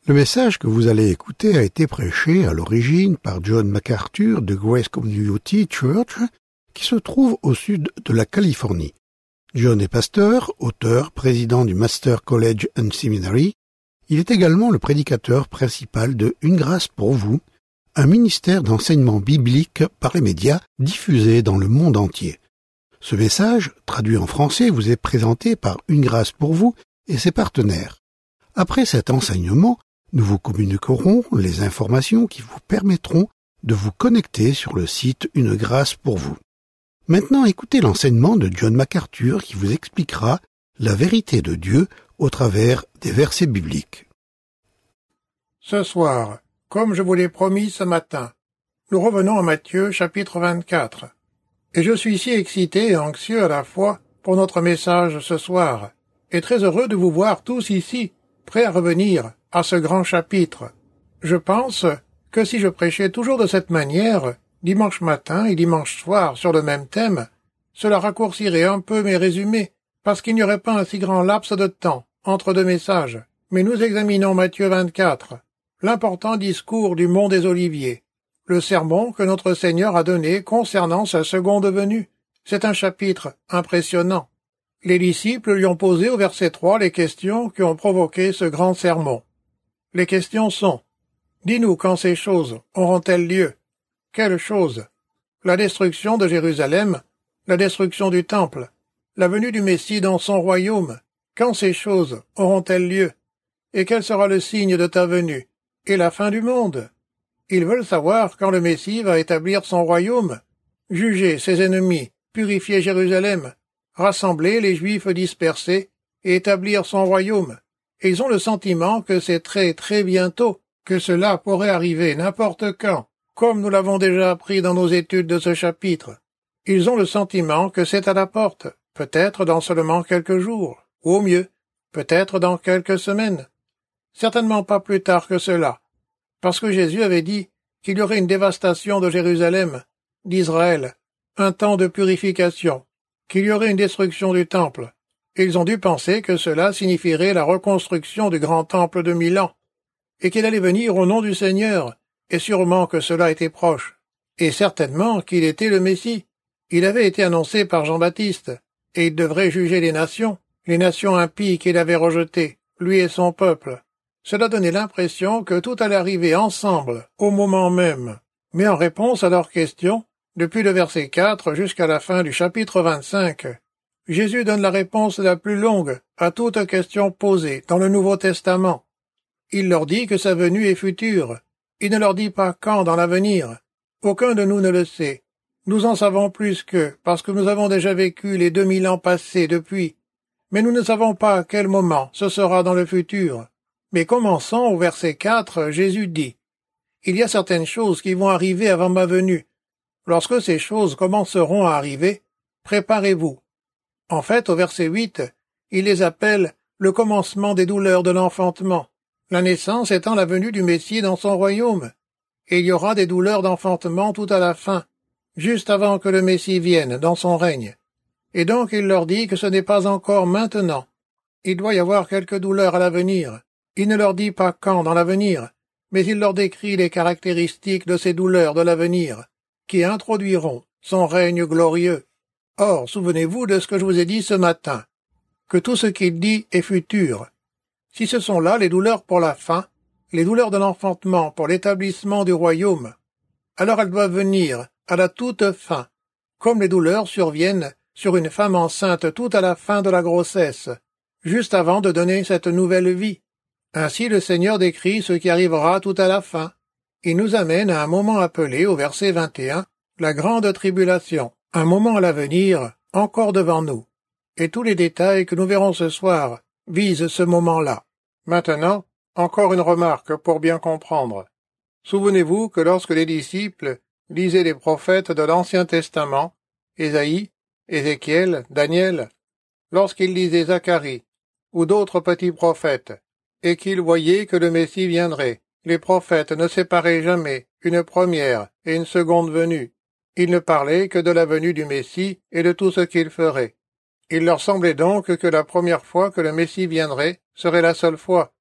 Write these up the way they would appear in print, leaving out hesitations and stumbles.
Le message que vous allez écouter a été prêché à l'origine par John MacArthur de Grace Community Church, qui se trouve au sud de la Californie. John est pasteur, auteur, président du Master College and Seminary. Il est également le prédicateur principal de Une grâce pour vous, un ministère d'enseignement biblique par les médias diffusé dans le monde entier. Ce message, traduit en français, vous est présenté par Une grâce pour vous et ses partenaires. Après cet enseignement, nous vous communiquerons les informations qui vous permettront de vous connecter sur le site Une grâce pour vous. Maintenant, écoutez l'enseignement de John MacArthur qui vous expliquera la vérité de Dieu au travers des versets bibliques. Ce soir, comme je vous l'ai promis ce matin, nous revenons à Matthieu chapitre 24. Et je suis si excité et anxieux à la fois pour notre message ce soir, et très heureux de vous voir tous ici, prêts à revenir à ce grand chapitre. Je pense que si je prêchais toujours de cette manière, dimanche matin et dimanche soir sur le même thème, cela raccourcirait un peu mes résumés, parce qu'il n'y aurait pas un si grand laps de temps entre deux messages. Mais nous examinons Matthieu 24, l'important discours du mont des Oliviers, le sermon que notre Seigneur a donné concernant sa seconde venue. C'est un chapitre impressionnant. Les disciples lui ont posé au verset 3 les questions qui ont provoqué ce grand sermon. Les questions sont: dis-nous quand ces choses auront-elles lieu? Quelles choses? La destruction de Jérusalem, la destruction du temple, la venue du Messie dans son royaume. Quand ces choses auront-elles lieu? Et quel sera le signe de ta venue? Et la fin du monde? Ils veulent savoir quand le Messie va établir son royaume, juger ses ennemis, purifier Jérusalem, rassembler les Juifs dispersés et établir son royaume. Et ils ont le sentiment que c'est très très bientôt, que cela pourrait arriver n'importe quand, comme nous l'avons déjà appris dans nos études de ce chapitre. Ils ont le sentiment que c'est à la porte, peut-être dans seulement quelques jours, ou au mieux, peut-être dans quelques semaines. Certainement pas plus tard que cela, parce que Jésus avait dit qu'il y aurait une dévastation de Jérusalem, d'Israël, un temps de purification, qu'il y aurait une destruction du temple. Et ils ont dû penser que cela signifierait la reconstruction du grand temple de Milan, et qu'il allait venir au nom du Seigneur, et sûrement que cela était proche, et certainement qu'il était le Messie. Il avait été annoncé par Jean-Baptiste, et il devrait juger les nations impies qu'il avait rejetées, lui et son peuple. Cela donnait l'impression que tout allait arriver ensemble, au moment même. Mais en réponse à leurs questions, depuis le verset 4 jusqu'à la fin du chapitre 25, Jésus donne la réponse la plus longue à toute question posée dans le Nouveau Testament. Il leur dit que sa venue est future. Il ne leur dit pas quand dans l'avenir. Aucun de nous ne le sait. Nous en savons plus qu'eux, parce que nous avons déjà vécu les 2000 ans passés depuis. Mais nous ne savons pas à quel moment ce sera dans le futur. Mais commençons au verset 4, Jésus dit: « Il y a certaines choses qui vont arriver avant ma venue. Lorsque ces choses commenceront à arriver, préparez-vous. » En fait, au verset 8, il les appelle le commencement des douleurs de l'enfantement, la naissance étant la venue du Messie dans son royaume. Et il y aura des douleurs d'enfantement tout à la fin, juste avant que le Messie vienne dans son règne. Et donc il leur dit que ce n'est pas encore maintenant. Il doit y avoir quelques douleurs à l'avenir. Il ne leur dit pas quand dans l'avenir, mais il leur décrit les caractéristiques de ces douleurs de l'avenir, qui introduiront son règne glorieux. Or, souvenez-vous de ce que je vous ai dit ce matin, que tout ce qu'il dit est futur. Si ce sont là les douleurs pour la fin, les douleurs de l'enfantement pour l'établissement du royaume, alors elles doivent venir à la toute fin, comme les douleurs surviennent sur une femme enceinte tout à la fin de la grossesse, juste avant de donner cette nouvelle vie. Ainsi le Seigneur décrit ce qui arrivera tout à la fin. Il nous amène à un moment appelé, au verset 21, la grande tribulation, un moment à l'avenir, encore devant nous. Et tous les détails que nous verrons ce soir visent ce moment-là. Maintenant, encore une remarque pour bien comprendre. Souvenez-vous que lorsque les disciples lisaient les prophètes de l'Ancien Testament, Ésaïe, Ézéchiel, Daniel, lorsqu'ils lisaient Zacharie, ou d'autres petits prophètes, et qu'ils voyaient que le Messie viendrait, les prophètes ne séparaient jamais une première et une seconde venue. Ils ne parlaient que de la venue du Messie et de tout ce qu'il ferait. Il leur semblait donc que la première fois que le Messie viendrait serait la seule fois.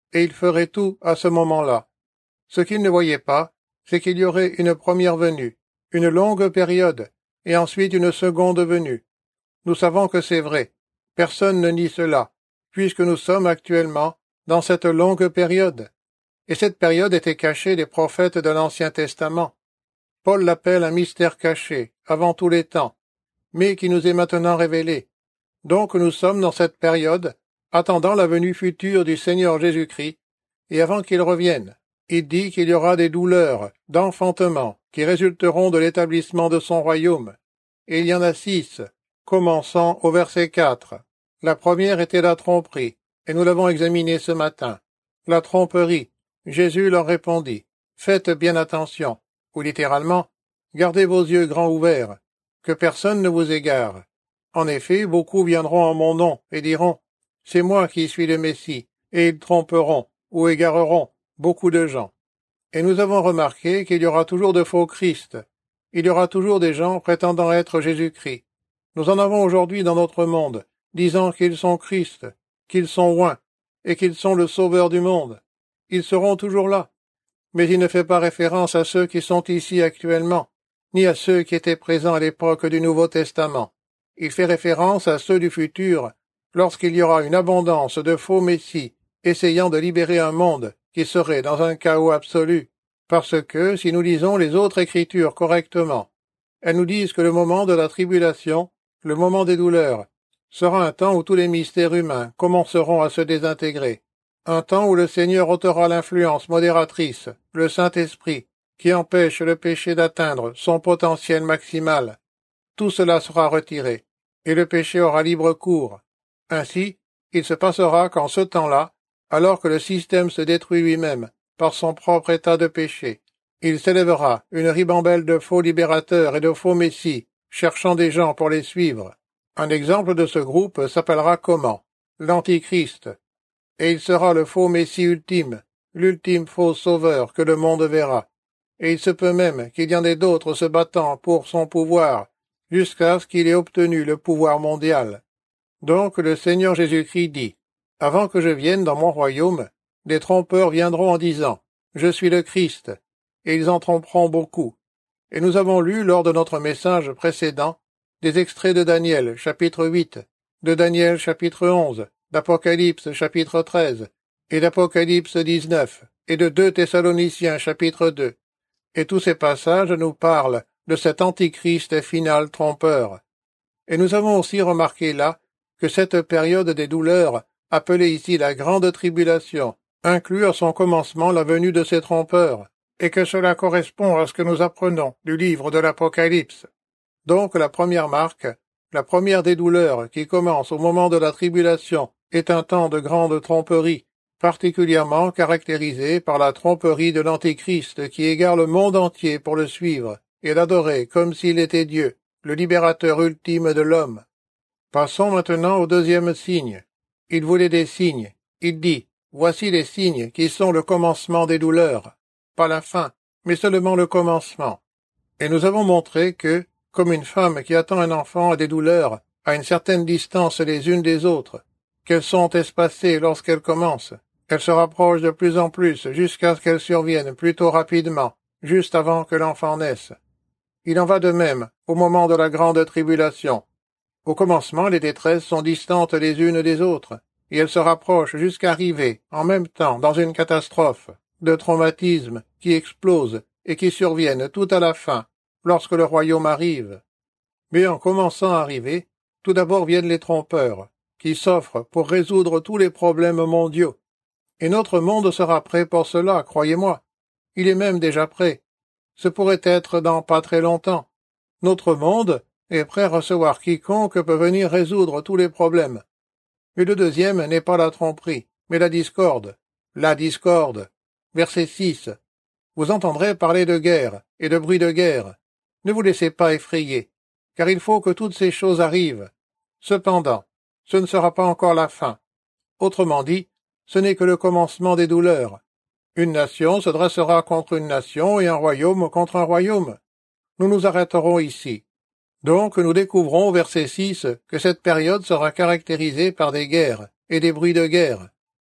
et il ferait tout à ce moment-là. Ce qu'il ne voyait pas, c'est qu'il y aurait une première venue, une longue période, et ensuite une seconde venue. Nous savons que c'est vrai. Personne ne nie cela, puisque nous sommes actuellement dans cette longue période. Et cette période était cachée des prophètes de l'Ancien Testament. Paul l'appelle un mystère caché, avant tous les temps, mais qui nous est maintenant révélé. Donc nous sommes dans cette période, attendant la venue future du Seigneur Jésus-Christ, et avant qu'il revienne. Il dit qu'il y aura des douleurs, d'enfantement, qui résulteront de l'établissement de son royaume. Et il y en a 6, commençant au verset 4. La première était la tromperie, et nous l'avons examinée ce matin. La tromperie, Jésus leur répondit, « Faites bien attention », ou littéralement, « Gardez vos yeux grands ouverts, que personne ne vous égare. En effet, beaucoup viendront en mon nom et diront, « C'est moi qui suis le Messie », et ils tromperont, ou égareront, beaucoup de gens. Et nous avons remarqué qu'il y aura toujours de faux Christ. Il y aura toujours des gens prétendant être Jésus-Christ. Nous en avons aujourd'hui dans notre monde, disant qu'ils sont Christ, qu'ils sont oints, et qu'ils sont le Sauveur du monde. Ils seront toujours là. Mais il ne fait pas référence à ceux qui sont ici actuellement, ni à ceux qui étaient présents à l'époque du Nouveau Testament. Il fait référence à ceux du futur, lorsqu'il y aura une abondance de faux messies, essayant de libérer un monde qui serait dans un chaos absolu, parce que, si nous lisons les autres Écritures correctement, elles nous disent que le moment de la tribulation, le moment des douleurs, sera un temps où tous les mystères humains commenceront à se désintégrer, un temps où le Seigneur ôtera l'influence modératrice, le Saint-Esprit, qui empêche le péché d'atteindre son potentiel maximal. Tout cela sera retiré, et le péché aura libre cours. Ainsi, il se passera qu'en ce temps-là, alors que le système se détruit lui-même par son propre état de péché, il s'élèvera une ribambelle de faux libérateurs et de faux messies, cherchant des gens pour les suivre. Un exemple de ce groupe s'appellera comment? L'Antichrist. Et il sera le faux messie ultime, l'ultime faux sauveur que le monde verra. Et il se peut même qu'il y en ait d'autres se battant pour son pouvoir, jusqu'à ce qu'il ait obtenu le pouvoir mondial. Donc le Seigneur Jésus-Christ dit, « Avant que je vienne dans mon royaume, des trompeurs viendront en disant, « Je suis le Christ », et ils en tromperont beaucoup. Et nous avons lu lors de notre message précédent des extraits de Daniel, chapitre 8, de Daniel, chapitre 11, d'Apocalypse, chapitre 13, et d'Apocalypse 19, et de 2 Thessaloniciens, chapitre 2. Et tous ces passages nous parlent de cet antichrist final trompeur. Et nous avons aussi remarqué là que cette période des douleurs, appelée ici la grande tribulation, inclut à son commencement la venue de ces trompeurs, et que cela correspond à ce que nous apprenons du livre de l'Apocalypse. Donc la première marque, la première des douleurs qui commence au moment de la tribulation, est un temps de grande tromperie, particulièrement caractérisé par la tromperie de l'Antéchrist qui égare le monde entier pour le suivre et l'adorer comme s'il était Dieu, le libérateur ultime de l'homme. Passons maintenant au deuxième signe. Il voulait des signes. Il dit, « Voici les signes qui sont le commencement des douleurs. » Pas la fin, mais seulement le commencement. Et nous avons montré que, comme une femme qui attend un enfant a des douleurs, à une certaine distance les unes des autres, qu'elles sont espacées lorsqu'elles commencent, elles se rapprochent de plus en plus jusqu'à ce qu'elles surviennent plutôt rapidement, juste avant que l'enfant naisse. Il en va de même au moment de la grande tribulation. Au commencement, les détresses sont distantes les unes des autres, et elles se rapprochent jusqu'à arriver, en même temps, dans une catastrophe, de traumatismes qui explosent et qui surviennent tout à la fin, lorsque le royaume arrive. Mais en commençant à arriver, tout d'abord viennent les trompeurs, qui s'offrent pour résoudre tous les problèmes mondiaux. Et notre monde sera prêt pour cela, croyez-moi. Il est même déjà prêt. Ce pourrait être dans pas très longtemps. Notre monde est prêt à recevoir quiconque peut venir résoudre tous les problèmes. Mais le deuxième n'est pas la tromperie, mais la discorde. La discorde. Verset 6. Vous entendrez parler de guerre et de bruit de guerre. Ne vous laissez pas effrayer, car il faut que toutes ces choses arrivent. Cependant, ce ne sera pas encore la fin. Autrement dit, ce n'est que le commencement des douleurs. Une nation se dressera contre une nation et un royaume contre un royaume. Nous nous arrêterons ici. Donc nous découvrons au verset 6 que cette période sera caractérisée par des guerres et des bruits de guerre.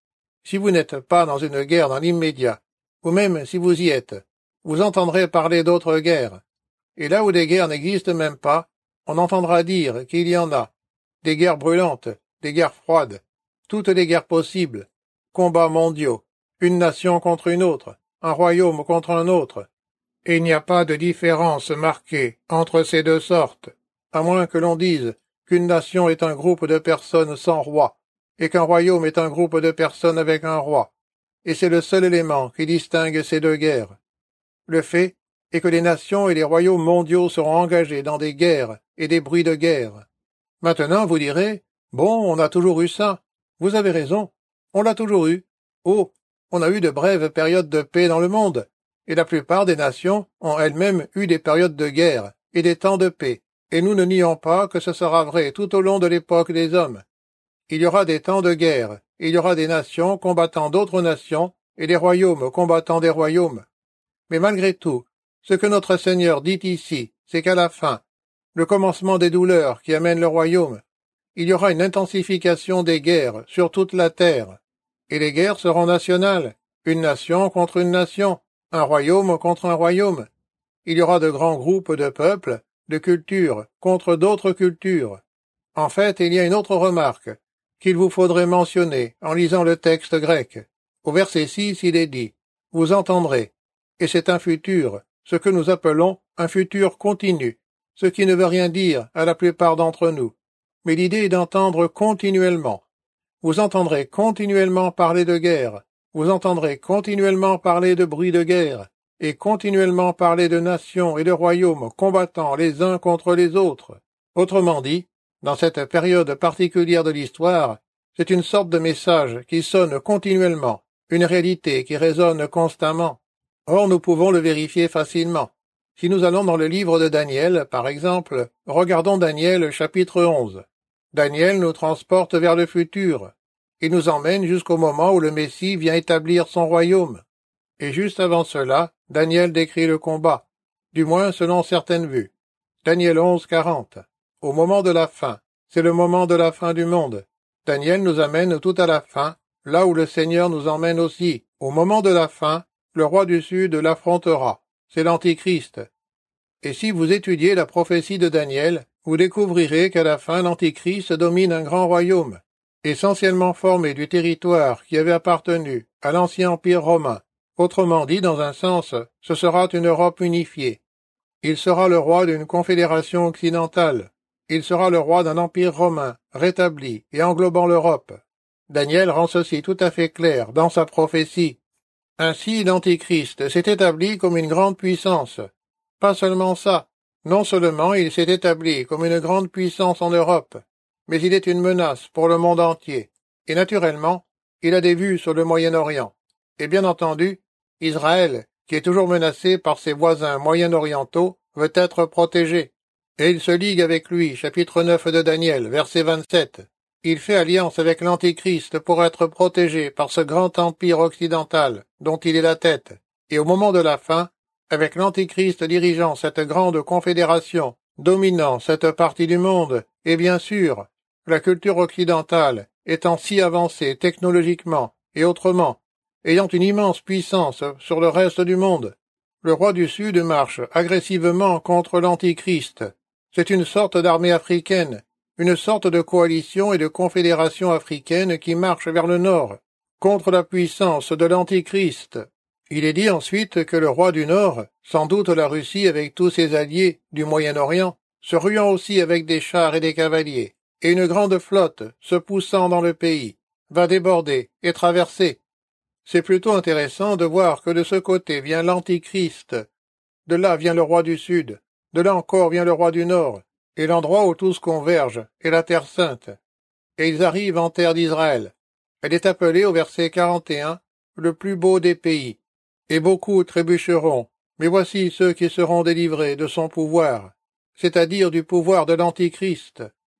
Si vous n'êtes pas dans une guerre dans l'immédiat, ou même si vous y êtes, vous entendrez parler d'autres guerres. Et là où des guerres n'existent même pas, on entendra dire qu'il y en a. Des guerres brûlantes, des guerres froides, toutes les guerres possibles, combats mondiaux, une nation contre une autre, un royaume contre un autre. Et il n'y a pas de différence marquée entre ces deux sortes, à moins que l'on dise qu'une nation est un groupe de personnes sans roi, et qu'un royaume est un groupe de personnes avec un roi. Et c'est le seul élément qui distingue ces deux guerres. Le fait est que les nations et les royaumes mondiaux seront engagés dans des guerres et des bruits de guerre. Maintenant, vous direz, bon, on a toujours eu ça. Vous avez raison, on l'a toujours eu. Oh, on a eu de brèves périodes de paix dans le monde, et la plupart des nations ont elles-mêmes eu des périodes de guerre et des temps de paix, et nous ne nions pas que ce sera vrai tout au long de l'époque des hommes. Il y aura des temps de guerre, et il y aura des nations combattant d'autres nations, et des royaumes combattant des royaumes. Mais malgré tout, ce que notre Seigneur dit ici, c'est qu'à la fin, le commencement des douleurs qui amènent le royaume, il y aura une intensification des guerres sur toute la terre, et les guerres seront nationales, une nation contre une nation, un royaume contre un royaume. Il y aura de grands groupes de peuples, de cultures, contre d'autres cultures. En fait, il y a une autre remarque qu'il vous faudrait mentionner en lisant le texte grec. Au verset 6, il est dit « Vous entendrez ». Et c'est un futur, ce que nous appelons un futur continu, ce qui ne veut rien dire à la plupart d'entre nous. Mais l'idée est d'entendre continuellement. Vous entendrez continuellement parler de guerre, vous entendrez continuellement parler de bruit de guerre, et continuellement parler de nations et de royaumes combattant les uns contre les autres. Autrement dit, dans cette période particulière de l'histoire, c'est une sorte de message qui sonne continuellement, une réalité qui résonne constamment. Or, nous pouvons le vérifier facilement. Si nous allons dans le livre de Daniel, par exemple, regardons Daniel chapitre 11. Daniel nous transporte vers le futur. Il nous emmène jusqu'au moment où le Messie vient établir son royaume. Et juste avant cela, Daniel décrit le combat, du moins selon certaines vues. Daniel 11, 40. Au moment de la fin, c'est le moment de la fin du monde. Daniel nous amène tout à la fin, là où le Seigneur nous emmène aussi. Au moment de la fin, le roi du Sud l'affrontera. C'est l'Antichrist. Et si vous étudiez la prophétie de Daniel, vous découvrirez qu'à la fin l'Antichrist domine un grand royaume, essentiellement formé du territoire qui avait appartenu à l'ancien empire romain. Autrement dit, dans un sens, ce sera une Europe unifiée. Il sera le roi d'une confédération occidentale. Il sera le roi d'un empire romain, rétabli et englobant l'Europe. Daniel rend ceci tout à fait clair dans sa prophétie. Ainsi, l'Antichrist s'est établi comme une grande puissance. Pas seulement ça, non seulement il s'est établi comme une grande puissance en Europe, mais il est une menace pour le monde entier. Et naturellement, il a des vues sur le Moyen-Orient. Et bien entendu, Israël, qui est toujours menacé par ses voisins moyen-orientaux, veut être protégé. Et il se ligue avec lui, chapitre 9 de Daniel, verset 27. Il fait alliance avec l'Antichrist pour être protégé par ce grand empire occidental, dont il est la tête. Et au moment de la fin, avec l'Antichrist dirigeant cette grande confédération, dominant cette partie du monde, et bien sûr, la culture occidentale étant si avancée technologiquement et autrement, ayant une immense puissance sur le reste du monde, le roi du Sud marche agressivement contre l'Antichrist. C'est une sorte d'armée africaine, une sorte de coalition et de confédération africaine qui marche vers le nord, contre la puissance de l'Antichrist. Il est dit ensuite que le roi du Nord, sans doute la Russie avec tous ses alliés du Moyen-Orient, se ruant aussi avec des chars et des cavaliers, et une grande flotte se poussant dans le pays, va déborder et traverser. C'est plutôt intéressant de voir que de ce côté vient l'Antichrist, de là vient le roi du Sud, de là encore vient le roi du Nord, et l'endroit où tous convergent est la Terre Sainte. Et ils arrivent en terre d'Israël. Elle est appelée au verset 41, le plus beau des pays. Et beaucoup trébucheront, mais voici ceux qui seront délivrés de son pouvoir, c'est-à-dire du pouvoir de l'Antichrist.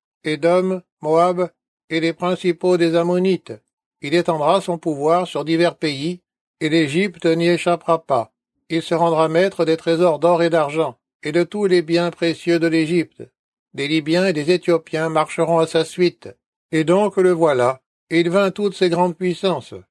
Édom, Moab et les principaux des Ammonites. Il étendra son pouvoir sur divers pays, et l'Égypte n'y échappera pas. Il se rendra maître des trésors d'or et d'argent, et de tous les biens précieux de l'Égypte. Des Libyens et des Éthiopiens marcheront à sa suite. Et donc le voilà, et il vint toutes ces grandes puissances.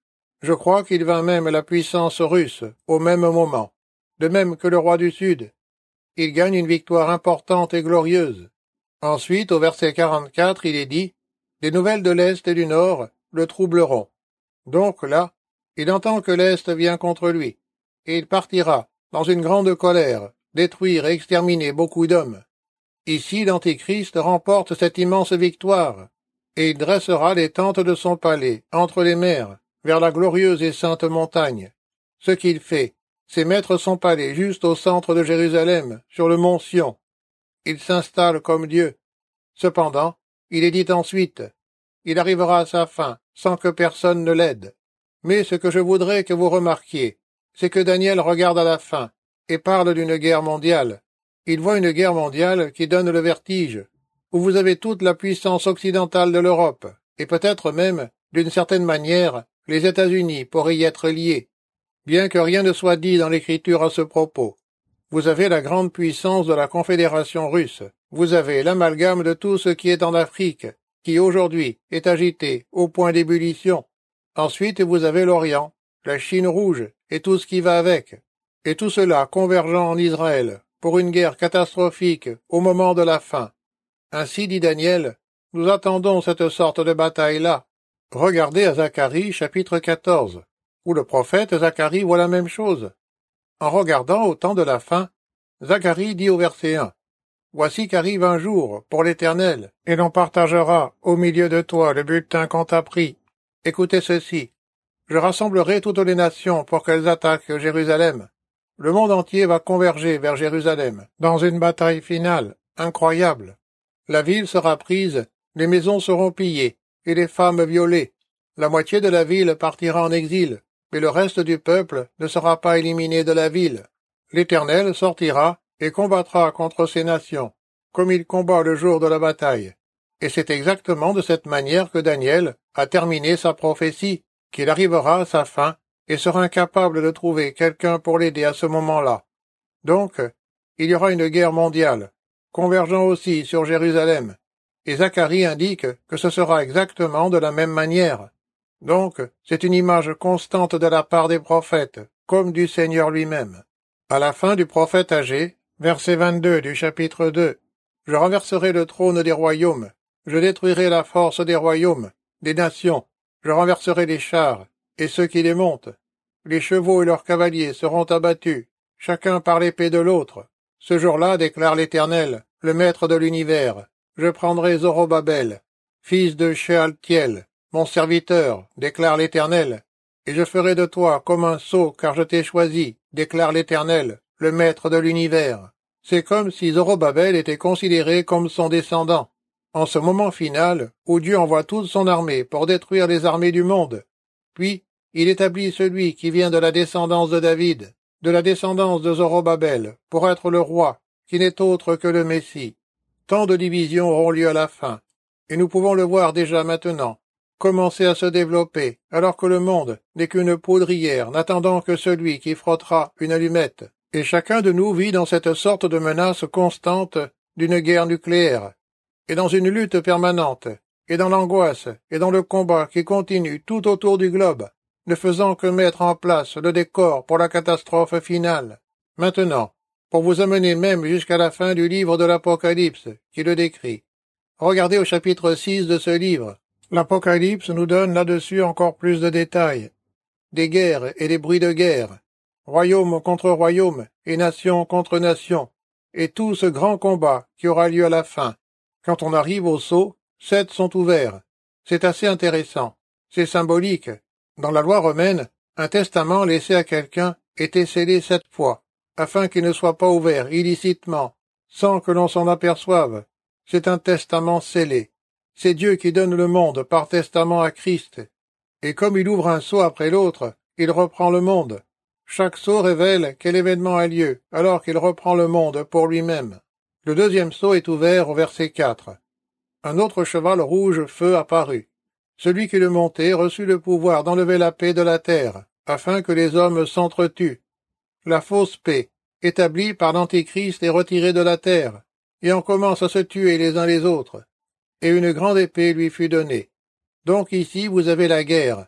Je crois qu'il vint même la puissance russe au même moment, de même que le roi du Sud. Il gagne une victoire importante et glorieuse. Ensuite, au verset 44, il est dit « Des nouvelles de l'Est et du Nord le troubleront. » Donc là, il entend que l'Est vient contre lui, et il partira, dans une grande colère, détruire et exterminer beaucoup d'hommes. Ici, l'Antéchrist remporte cette immense victoire, et il dressera les tentes de son palais, entre les mers, vers la glorieuse et sainte montagne. Ce qu'il fait, c'est mettre son palais juste au centre de Jérusalem, sur le mont Sion. Il s'installe comme Dieu. Cependant, il est dit ensuite, il arrivera à sa fin, sans que personne ne l'aide. Mais ce que je voudrais que vous remarquiez, c'est que Daniel regarde à la fin, et parle d'une guerre mondiale. Il voit une guerre mondiale qui donne le vertige, où vous avez toute la puissance occidentale de l'Europe, et peut-être même, d'une certaine manière, les États-Unis pourraient y être liés, bien que rien ne soit dit dans l'Écriture à ce propos. Vous avez la grande puissance de la Confédération russe, vous avez l'amalgame de tout ce qui est en Afrique, qui aujourd'hui est agité au point d'ébullition. Ensuite vous avez l'Orient, la Chine rouge, et tout ce qui va avec, et tout cela convergeant en Israël, pour une guerre catastrophique au moment de la fin. Ainsi dit Daniel, nous attendons cette sorte de bataille-là. Regardez à Zacharie chapitre 14, où le prophète Zacharie voit la même chose. En regardant au temps de la fin, Zacharie dit au verset 1, « Voici qu'arrive un jour pour l'Éternel, et l'on partagera au milieu de toi le butin qu'on t'a pris. Écoutez ceci. Je rassemblerai toutes les nations pour qu'elles attaquent Jérusalem. Le monde entier va converger vers Jérusalem, dans une bataille finale, incroyable. La ville sera prise, les maisons seront pillées, et les femmes violées. La moitié de la ville partira en exil, mais le reste du peuple ne sera pas éliminé de la ville. L'Éternel sortira et combattra contre ces nations, comme il combat le jour de la bataille. Et c'est exactement de cette manière que Daniel a terminé sa prophétie, qu'il arrivera à sa fin et sera incapable de trouver quelqu'un pour l'aider à ce moment-là. Donc, il y aura une guerre mondiale, convergeant aussi sur Jérusalem, et Zacharie indique que ce sera exactement de la même manière. Donc, c'est une image constante de la part des prophètes, comme du Seigneur lui-même. À la fin du prophète Agé, verset 22 du chapitre 2, « Je renverserai le trône des royaumes, je détruirai la force des royaumes, des nations, je renverserai les chars, et ceux qui les montent. Les chevaux et leurs cavaliers seront abattus, chacun par l'épée de l'autre. Ce jour-là, déclare l'Éternel, le Maître de l'univers, je prendrai Zorobabel, fils de Shealtiel, mon serviteur, déclare l'Éternel, et je ferai de toi comme un sceau, car je t'ai choisi, déclare l'Éternel, le Maître de l'univers. » C'est comme si Zorobabel était considéré comme son descendant. En ce moment final, où Dieu envoie toute son armée pour détruire les armées du monde, puis il établit celui qui vient de la descendance de David, de la descendance de Zorobabel, pour être le roi, qui n'est autre que le Messie. Tant de divisions auront lieu à la fin, et nous pouvons le voir déjà maintenant, commencer à se développer, alors que le monde n'est qu'une poudrière n'attendant que celui qui frottera une allumette. Et chacun de nous vit dans cette sorte de menace constante d'une guerre nucléaire, et dans une lutte permanente, et dans l'angoisse, et dans le combat qui continue tout autour du globe, ne faisant que mettre en place le décor pour la catastrophe finale. Maintenant, pour vous amener même jusqu'à la fin du livre de l'Apocalypse, qui le décrit. Regardez au chapitre 6 de ce livre. L'Apocalypse nous donne là-dessus encore plus de détails. Des guerres et des bruits de guerre, royaume contre royaume et nation contre nation, et tout ce grand combat qui aura lieu à la fin. Quand on arrive au sceau, 7 sont ouverts. C'est assez intéressant. C'est symbolique. Dans la loi romaine, un testament laissé à quelqu'un était scellé 7 fois, afin qu'il ne soit pas ouvert illicitement, sans que l'on s'en aperçoive. C'est un testament scellé. C'est Dieu qui donne le monde par testament à Christ. Et comme il ouvre un sceau après l'autre, il reprend le monde. Chaque sceau révèle quel événement a lieu, alors qu'il reprend le monde pour lui-même. Le deuxième sceau est ouvert au verset 4. Un autre cheval rouge feu apparut. Celui qui le montait reçut le pouvoir d'enlever la paix de la terre, afin que les hommes s'entretuent. La fausse paix, établie par l'Antéchrist, est retirée de la terre, et on commence à se tuer les uns les autres. Et une grande épée lui fut donnée. Donc ici vous avez la guerre.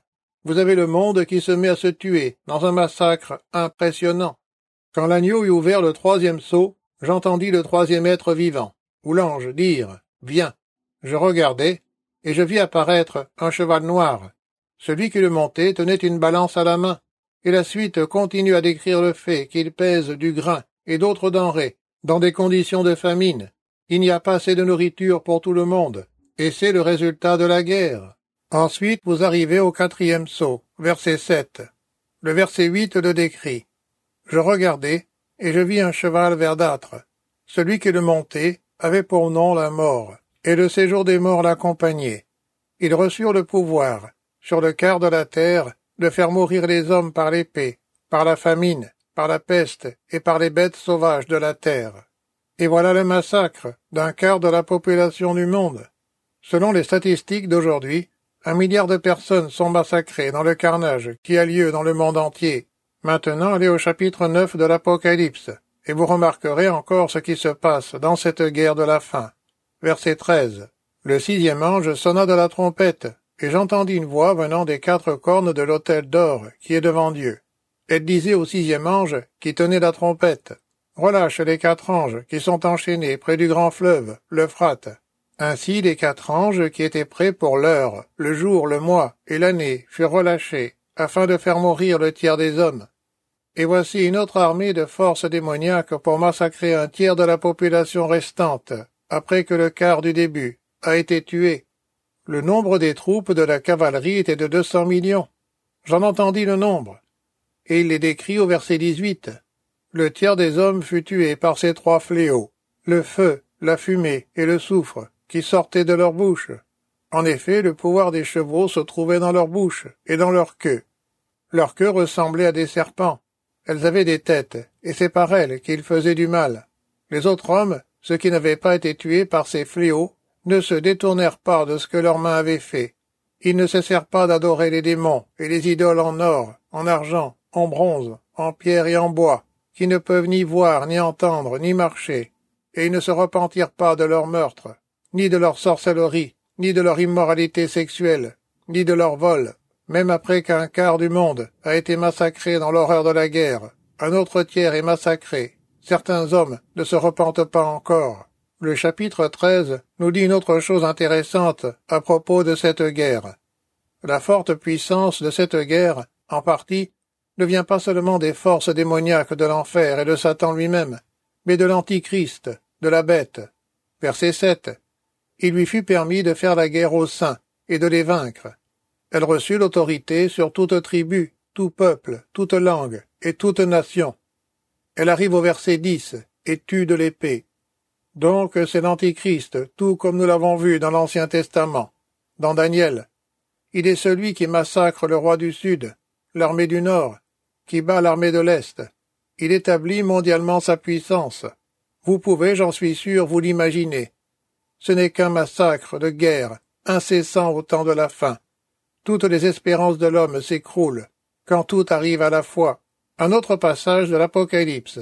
Vous avez le monde qui se met à se tuer, dans un massacre impressionnant. Quand l'agneau eut ouvert le 3e sceau, j'entendis le 3e être vivant, ou l'ange, dire « Viens ». Je regardai, et je vis apparaître un cheval noir. Celui qui le montait tenait une balance à la main, et la suite continue à décrire le fait qu'il pèse du grain et d'autres denrées, dans des conditions de famine. Il n'y a pas assez de nourriture pour tout le monde, et c'est le résultat de la guerre. Ensuite, vous arrivez au 4e sceau, verset 7. Le verset 8 le décrit. Je regardai, et je vis un cheval verdâtre. Celui qui le montait avait pour nom la mort, et le séjour des morts l'accompagnait. Ils reçurent le pouvoir, sur le quart de la terre, de faire mourir les hommes par l'épée, par la famine, par la peste et par les bêtes sauvages de la terre. Et voilà le massacre d'un quart de la population du monde. Selon les statistiques d'aujourd'hui, 1 milliard de personnes sont massacrées dans le carnage qui a lieu dans le monde entier. Maintenant, allez au chapitre 9 de l'Apocalypse, et vous remarquerez encore ce qui se passe dans cette guerre de la fin. Verset 13. Le 6e ange sonna de la trompette, et j'entendis une voix venant des 4 cornes de l'autel d'or qui est devant Dieu. Elle disait au 6e ange qui tenait la trompette, « Relâche les 4 anges qui sont enchaînés près du grand fleuve, l'Euphrate. » Ainsi les 4 anges qui étaient prêts pour l'heure, le jour, le mois et l'année furent relâchés, afin de faire mourir le tiers des hommes. Et voici une autre armée de forces démoniaques pour massacrer un tiers de la population restante, après que le quart du début a été tué. Le nombre des troupes de la cavalerie était de 200 millions. J'en entendis le nombre. Et il les décrit au verset 18. Le tiers des hommes fut tué par ces 3 fléaux, le feu, la fumée et le soufre, qui sortaient de leur bouche. En effet, le pouvoir des chevaux se trouvait dans leur bouche et dans leur queue. Leur queue ressemblait à des serpents. Elles avaient des têtes, et c'est par elles qu'ils faisaient du mal. Les autres hommes, ceux qui n'avaient pas été tués par ces fléaux, ne se détournèrent pas de ce que leurs mains avaient fait. Ils ne cessèrent pas d'adorer les démons et les idoles en or, en argent, en bronze, en pierre et en bois, qui ne peuvent ni voir, ni entendre, ni marcher. Et ils ne se repentirent pas de leur meurtre, ni de leur sorcellerie, ni de leur immoralité sexuelle, ni de leur vol. Même après qu'un quart du monde a été massacré dans l'horreur de la guerre, un autre tiers est massacré. Certains hommes ne se repentent pas encore. Le chapitre 13 nous dit une autre chose intéressante à propos de cette guerre. La forte puissance de cette guerre, en partie, ne vient pas seulement des forces démoniaques de l'enfer et de Satan lui-même, mais de l'Antichrist, de la bête. Verset 7. Il lui fut permis de faire la guerre aux saints et de les vaincre. Elle reçut l'autorité sur toute tribu, tout peuple, toute langue et toute nation. Elle arrive au verset 10 et tue de l'épée. Donc c'est l'Antichrist, tout comme nous l'avons vu dans l'Ancien Testament. Dans Daniel, il est celui qui massacre le roi du Sud, l'armée du Nord, qui bat l'armée de l'Est. Il établit mondialement sa puissance. Vous pouvez, j'en suis sûr, vous l'imaginer. Ce n'est qu'un massacre de guerre, incessant au temps de la fin. Toutes les espérances de l'homme s'écroulent, quand tout arrive à la fois. Un autre passage de l'Apocalypse,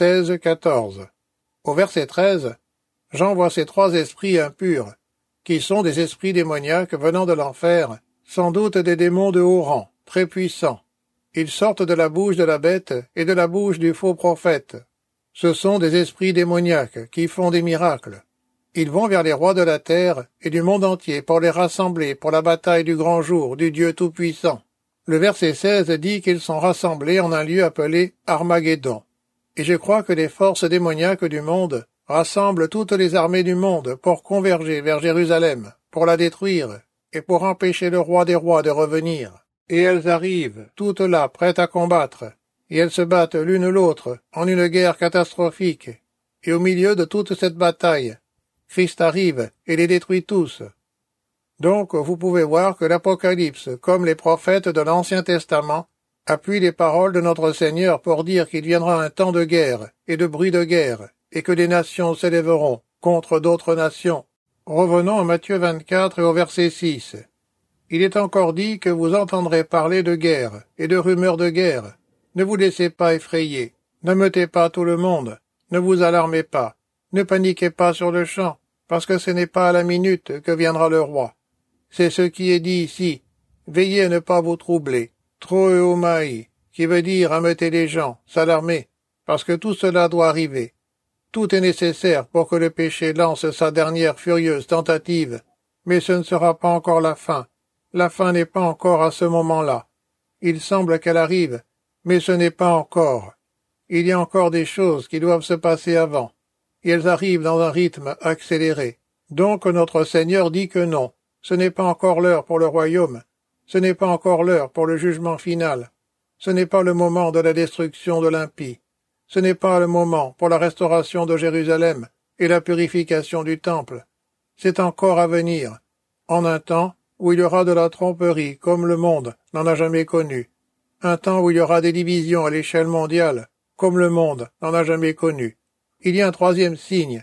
16-14. Au verset 13, Jean voit ces 3 esprits impurs, qui sont des esprits démoniaques venant de l'enfer, sans doute des démons de haut rang, très puissants. Ils sortent de la bouche de la bête et de la bouche du faux prophète. Ce sont des esprits démoniaques qui font des miracles. Ils vont vers les rois de la terre et du monde entier pour les rassembler pour la bataille du grand jour du Dieu Tout-Puissant. Le verset 16 dit qu'ils sont rassemblés en un lieu appelé Armageddon. Et je crois que les forces démoniaques du monde rassemblent toutes les armées du monde pour converger vers Jérusalem, pour la détruire, et pour empêcher le roi des rois de revenir. Et elles arrivent, toutes là, prêtes à combattre, et elles se battent l'une l'autre en une guerre catastrophique. Et au milieu de toute cette bataille, Christ arrive et les détruit tous. Donc vous pouvez voir que l'Apocalypse, comme les prophètes de l'Ancien Testament, appuie les paroles de notre Seigneur pour dire qu'il viendra un temps de guerre et de bruit de guerre, et que des nations s'élèveront contre d'autres nations. Revenons à Matthieu 24 et au verset 6. Il est encore dit que vous entendrez parler de guerre et de rumeurs de guerre. Ne vous laissez pas effrayer. Ne mettez pas tout le monde. Ne vous alarmez pas. Ne paniquez pas sur le champ, parce que ce n'est pas à la minute que viendra le roi. C'est ce qui est dit ici. veillez à ne pas vous troubler. Troeomai, qui veut dire ameuter les gens, s'alarmer, parce que tout cela doit arriver. Tout est nécessaire pour que le péché lance sa dernière furieuse tentative, mais ce ne sera pas encore la fin. La fin n'est pas encore à ce moment-là. Il semble qu'elle arrive, mais ce n'est pas encore. Il y a encore des choses qui doivent se passer avant, et elles arrivent dans un rythme accéléré. Donc notre Seigneur dit que non, ce n'est pas encore l'heure pour le royaume, ce n'est pas encore l'heure pour le jugement final, ce n'est pas le moment de la destruction de l'impie, ce n'est pas le moment pour la restauration de Jérusalem et la purification du temple. C'est encore à venir, en un temps où il y aura de la tromperie comme le monde n'en a jamais connu, un temps où il y aura des divisions à l'échelle mondiale comme le monde n'en a jamais connu. Il y a un troisième signe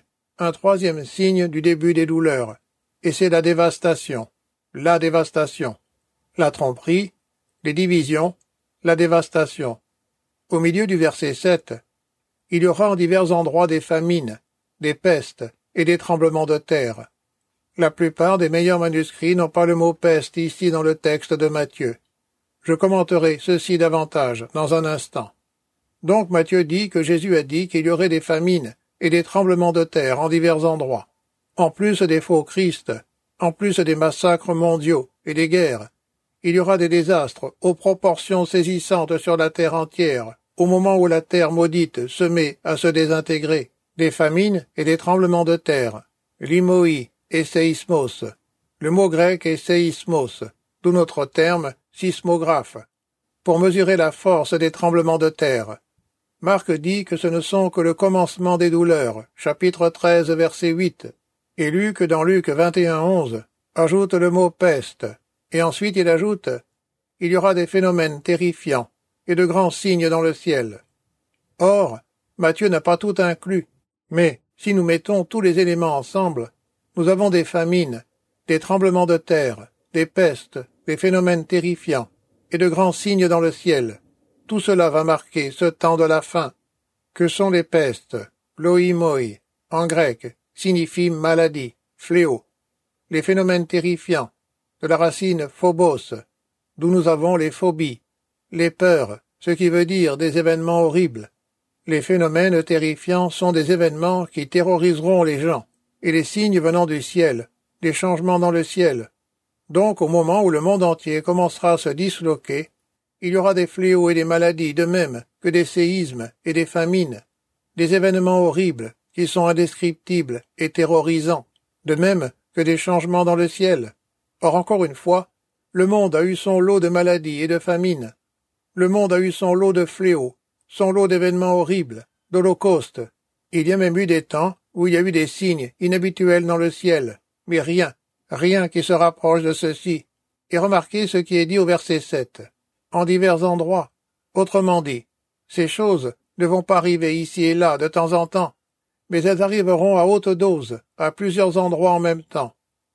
du début des douleurs, et c'est la dévastation. La dévastation. La tromperie, les divisions, la dévastation. Au milieu du verset 7, il y aura en divers endroits des famines, des pestes et des tremblements de terre. La plupart des meilleurs manuscrits n'ont pas le mot peste ici dans le texte de Matthieu. Je commenterai ceci davantage dans un instant. Donc Matthieu dit que Jésus a dit qu'il y aurait des famines et des tremblements de terre en divers endroits, en plus des faux Christ, en plus des massacres mondiaux et des guerres. Il y aura des désastres aux proportions saisissantes sur la terre entière, au moment où la terre maudite se met à se désintégrer, des famines et des tremblements de terre. Limoi et séismos. Le mot grec est séismos, d'où notre terme sismographe, pour mesurer la force des tremblements de terre. Marc dit que ce ne sont que le commencement des douleurs, chapitre 13, verset 8, et Luc, dans Luc 21:11, ajoute le mot peste, et ensuite il ajoute « Il y aura des phénomènes terrifiants et de grands signes dans le ciel ». Or, Matthieu n'a pas tout inclus, mais si nous mettons tous les éléments ensemble, nous avons des famines, des tremblements de terre, des pestes, des phénomènes terrifiants et de grands signes dans le ciel. Tout cela va marquer ce temps de la fin. Que sont les pestes? Loimoi, en grec, signifie maladie, fléau. Les phénomènes terrifiants, de la racine phobos, d'où nous avons les phobies, les peurs, ce qui veut dire des événements horribles. Les phénomènes terrifiants sont des événements qui terroriseront les gens, et les signes venant du ciel, des changements dans le ciel. Donc au moment où le monde entier commencera à se disloquer, il y aura des fléaux et des maladies de même que des séismes et des famines, des événements horribles qui sont indescriptibles et terrorisants, de même que des changements dans le ciel. Or encore une fois, le monde a eu son lot de maladies et de famines. Le monde a eu son lot de fléaux, son lot d'événements horribles, d'holocaustes. Il y a même eu des temps où il y a eu des signes inhabituels dans le ciel, mais rien qui se rapproche de ceci. Et remarquez ce qui est dit au verset 7. En divers endroits. Autrement dit, ces choses ne vont pas arriver ici et là de temps en temps, mais elles arriveront à haute dose, à plusieurs endroits en même temps.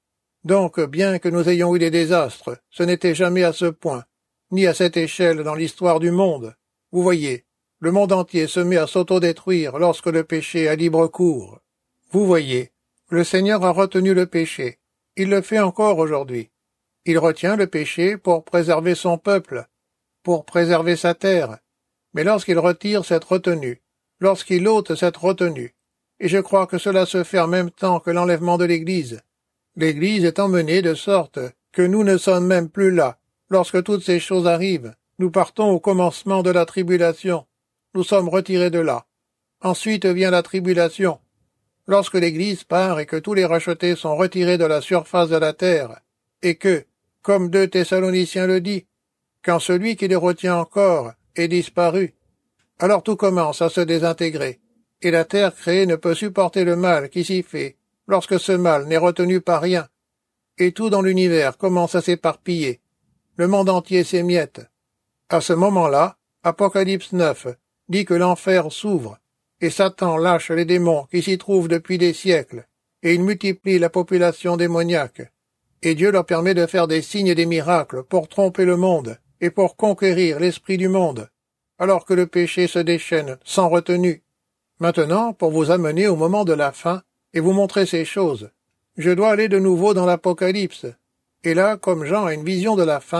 Donc, bien que nous ayons eu des désastres, ce n'était jamais à ce point, ni à cette échelle dans l'histoire du monde. Vous voyez, le monde entier se met à s'autodétruire lorsque le péché a libre cours. Vous voyez, le Seigneur a retenu le péché. Il le fait encore aujourd'hui. Il retient le péché pour préserver son peuple, pour préserver sa terre. Mais lorsqu'il retire cette retenue, lorsqu'il ôte cette retenue, et je crois que cela se fait en même temps que l'enlèvement de l'Église, l'Église est emmenée de sorte que nous ne sommes même plus là. Lorsque toutes ces choses arrivent, nous partons au commencement de la tribulation. Nous sommes retirés de là. Ensuite vient la tribulation. Lorsque l'Église part et que tous les rachetés sont retirés de la surface de la terre, et que, comme 2 Thessaloniciens le dit, quand celui qui les retient encore est disparu, alors tout commence à se désintégrer, et la terre créée ne peut supporter le mal qui s'y fait, lorsque ce mal n'est retenu par rien, et tout dans l'univers commence à s'éparpiller. Le monde entier s'émiette. À ce moment-là, Apocalypse 9 dit que l'enfer s'ouvre, et Satan lâche les démons qui s'y trouvent depuis des siècles, et il multiplie la population démoniaque. Et Dieu leur permet de faire des signes et des miracles pour tromper le monde et pour conquérir l'esprit du monde, alors que le péché se déchaîne sans retenue. Maintenant, pour vous amener au moment de la fin et vous montrer ces choses, je dois aller de nouveau dans l'Apocalypse. Et là, comme Jean a une vision de la fin,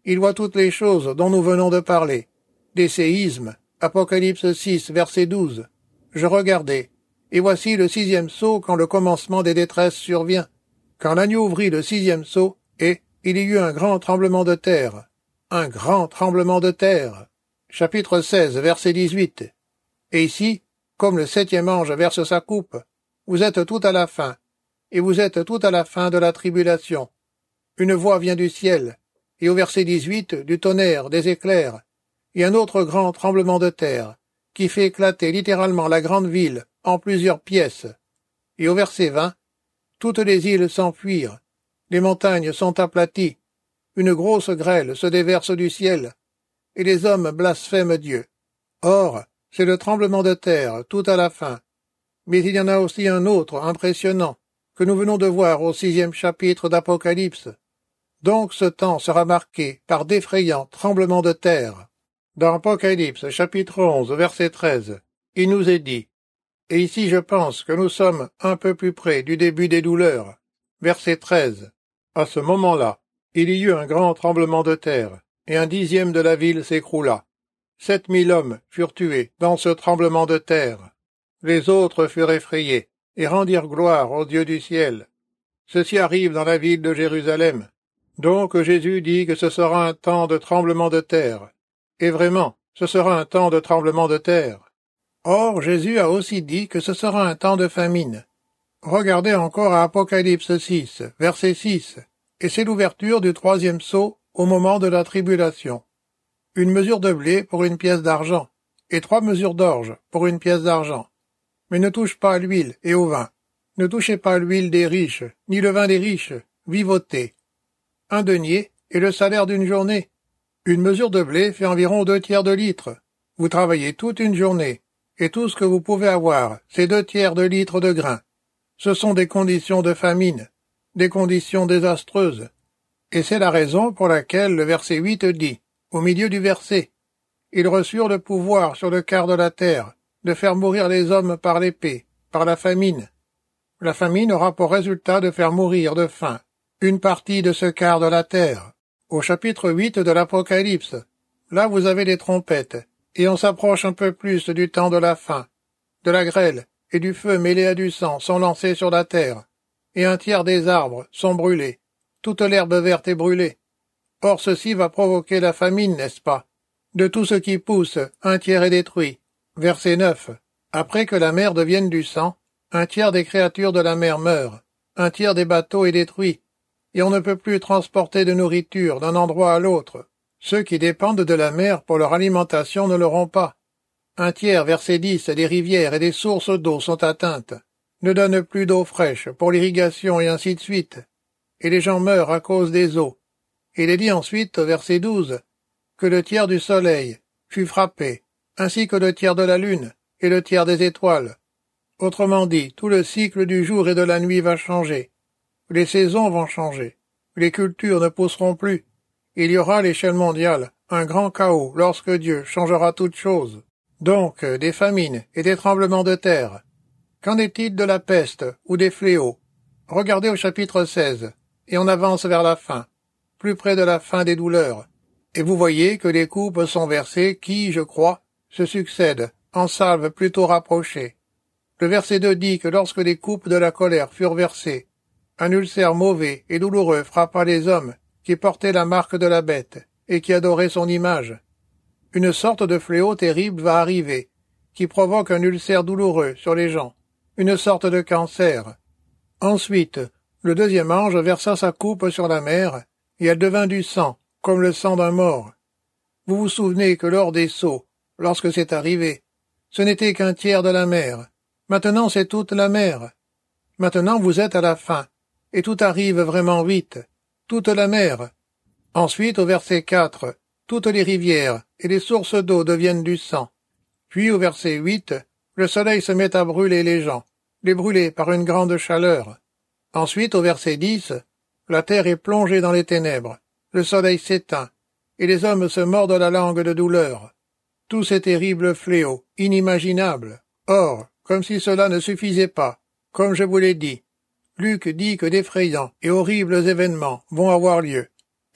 Il voit toutes les choses dont nous venons de parler. Des séismes, Apocalypse 6, verset 12. Je regardais, et voici le 6e sceau quand le commencement des détresses survient. Quand l'agneau ouvrit le 6e sceau, et il y eut un grand tremblement de terre. Un grand tremblement de terre. Chapitre 16, verset 18. Et ici, comme le 7e ange verse sa coupe, vous êtes tout à la fin, et vous êtes tout à la fin de la tribulation. Une voix vient du ciel, et au verset 18, du tonnerre, des éclairs, et un autre grand tremblement de terre, qui fait éclater littéralement la grande ville en plusieurs pièces. Et au verset 20, toutes les îles s'enfuirent, les montagnes sont aplaties, une grosse grêle se déverse du ciel, et les hommes blasphèment Dieu. Or, c'est le tremblement de terre, tout à la fin. Mais il y en a aussi un autre, impressionnant, que nous venons de voir au 6e chapitre d'Apocalypse. Donc ce temps sera marqué par d'effrayants tremblements de terre. Dans Apocalypse, chapitre 11, verset 13, il nous est dit, « Et ici je pense que nous sommes un peu plus près du début des douleurs. » Verset 13. À ce moment-là, il y eut un grand tremblement de terre, et 1/10 de la ville s'écroula. 7000 hommes furent tués dans ce tremblement de terre. Les autres furent effrayés, et rendirent gloire au Dieu du ciel. Ceci arrive dans la ville de Jérusalem. Donc Jésus dit que ce sera un temps de tremblement de terre. Et vraiment, ce sera un temps de tremblement de terre. Or, Jésus a aussi dit que ce sera un temps de famine. Regardez encore à Apocalypse 6, verset 6, et c'est l'ouverture du 3e sceau au moment de la tribulation. Une mesure de blé pour une pièce d'argent, et 3 mesures d'orge pour une pièce d'argent. Mais ne touche pas à l'huile et au vin. Ne touchez pas à l'huile des riches, ni le vin des riches, vivotez. 1 denier est le salaire d'une journée. Une mesure de blé fait environ 2/3 de litre. Vous travaillez toute une journée, et tout ce que vous pouvez avoir, c'est 2/3 de litre de grain. Ce sont des conditions de famine, des conditions désastreuses. Et c'est la raison pour laquelle le verset 8 dit, au milieu du verset, « Ils reçurent le pouvoir sur le quart de la terre, de faire mourir les hommes par l'épée, par la famine. » La famine aura pour résultat de faire mourir de faim une partie de ce quart de la terre. Au chapitre 8 de l'Apocalypse, là vous avez les trompettes, et on s'approche un peu plus du temps de la fin. De la grêle et du feu mêlé à du sang sont lancés sur la terre, et 1/3 des arbres sont brûlés. Toute l'herbe verte est brûlée. Or ceci va provoquer la famine, n'est-ce pas? De tout ce qui pousse, 1/3 est détruit. Verset 9. Après que la mer devienne du sang, 1/3 des créatures de la mer meurent. 1/3 des bateaux est détruit. Et on ne peut plus transporter de nourriture d'un endroit à l'autre. Ceux qui dépendent de la mer pour leur alimentation ne l'auront pas. 1/3, verset 10, des rivières et des sources d'eau sont atteintes. Ne donnent plus d'eau fraîche pour l'irrigation et ainsi de suite. Et les gens meurent à cause des eaux. Il est dit ensuite, verset 12, que le tiers du soleil fut frappé, ainsi que le tiers de la lune et le tiers des étoiles. Autrement dit, tout le cycle du jour et de la nuit va changer. Les saisons vont changer. Les cultures ne pousseront plus. Il y aura à l'échelle mondiale un grand chaos lorsque Dieu changera toutes choses. Donc, des famines et des tremblements de terre. Qu'en est-il de la peste ou des fléaux? Regardez au chapitre 16, et on avance vers la fin, plus près de la fin des douleurs. Et vous voyez que les coupes sont versées qui, je crois, se succèdent, en salves plutôt rapprochées. Le verset 2 dit que lorsque les coupes de la colère furent versées, un ulcère mauvais et douloureux frappa les hommes qui portaient la marque de la bête et qui adoraient son image. Une sorte de fléau terrible va arriver, qui provoque un ulcère douloureux sur les gens, une sorte de cancer. Ensuite, le 2e ange versa sa coupe sur la mer, et elle devint du sang, comme le sang d'un mort. Vous vous souvenez que lors des sceaux, lorsque c'est arrivé, ce n'était qu'1/3 de la mer. Maintenant c'est toute la mer. Maintenant vous êtes à la fin, et tout arrive vraiment vite, toute la mer. Ensuite, au verset 4, toutes les rivières et les sources d'eau deviennent du sang. Puis au verset 8, le soleil se met à brûler les gens, les brûler par une grande chaleur. Ensuite, au verset 10, la terre est plongée dans les ténèbres, le soleil s'éteint, et les hommes se mordent la langue de douleur. Tous ces terribles fléaux, inimaginables. Or, comme si cela ne suffisait pas, comme je vous l'ai dit, Luc dit que d'effrayants et horribles événements vont avoir lieu.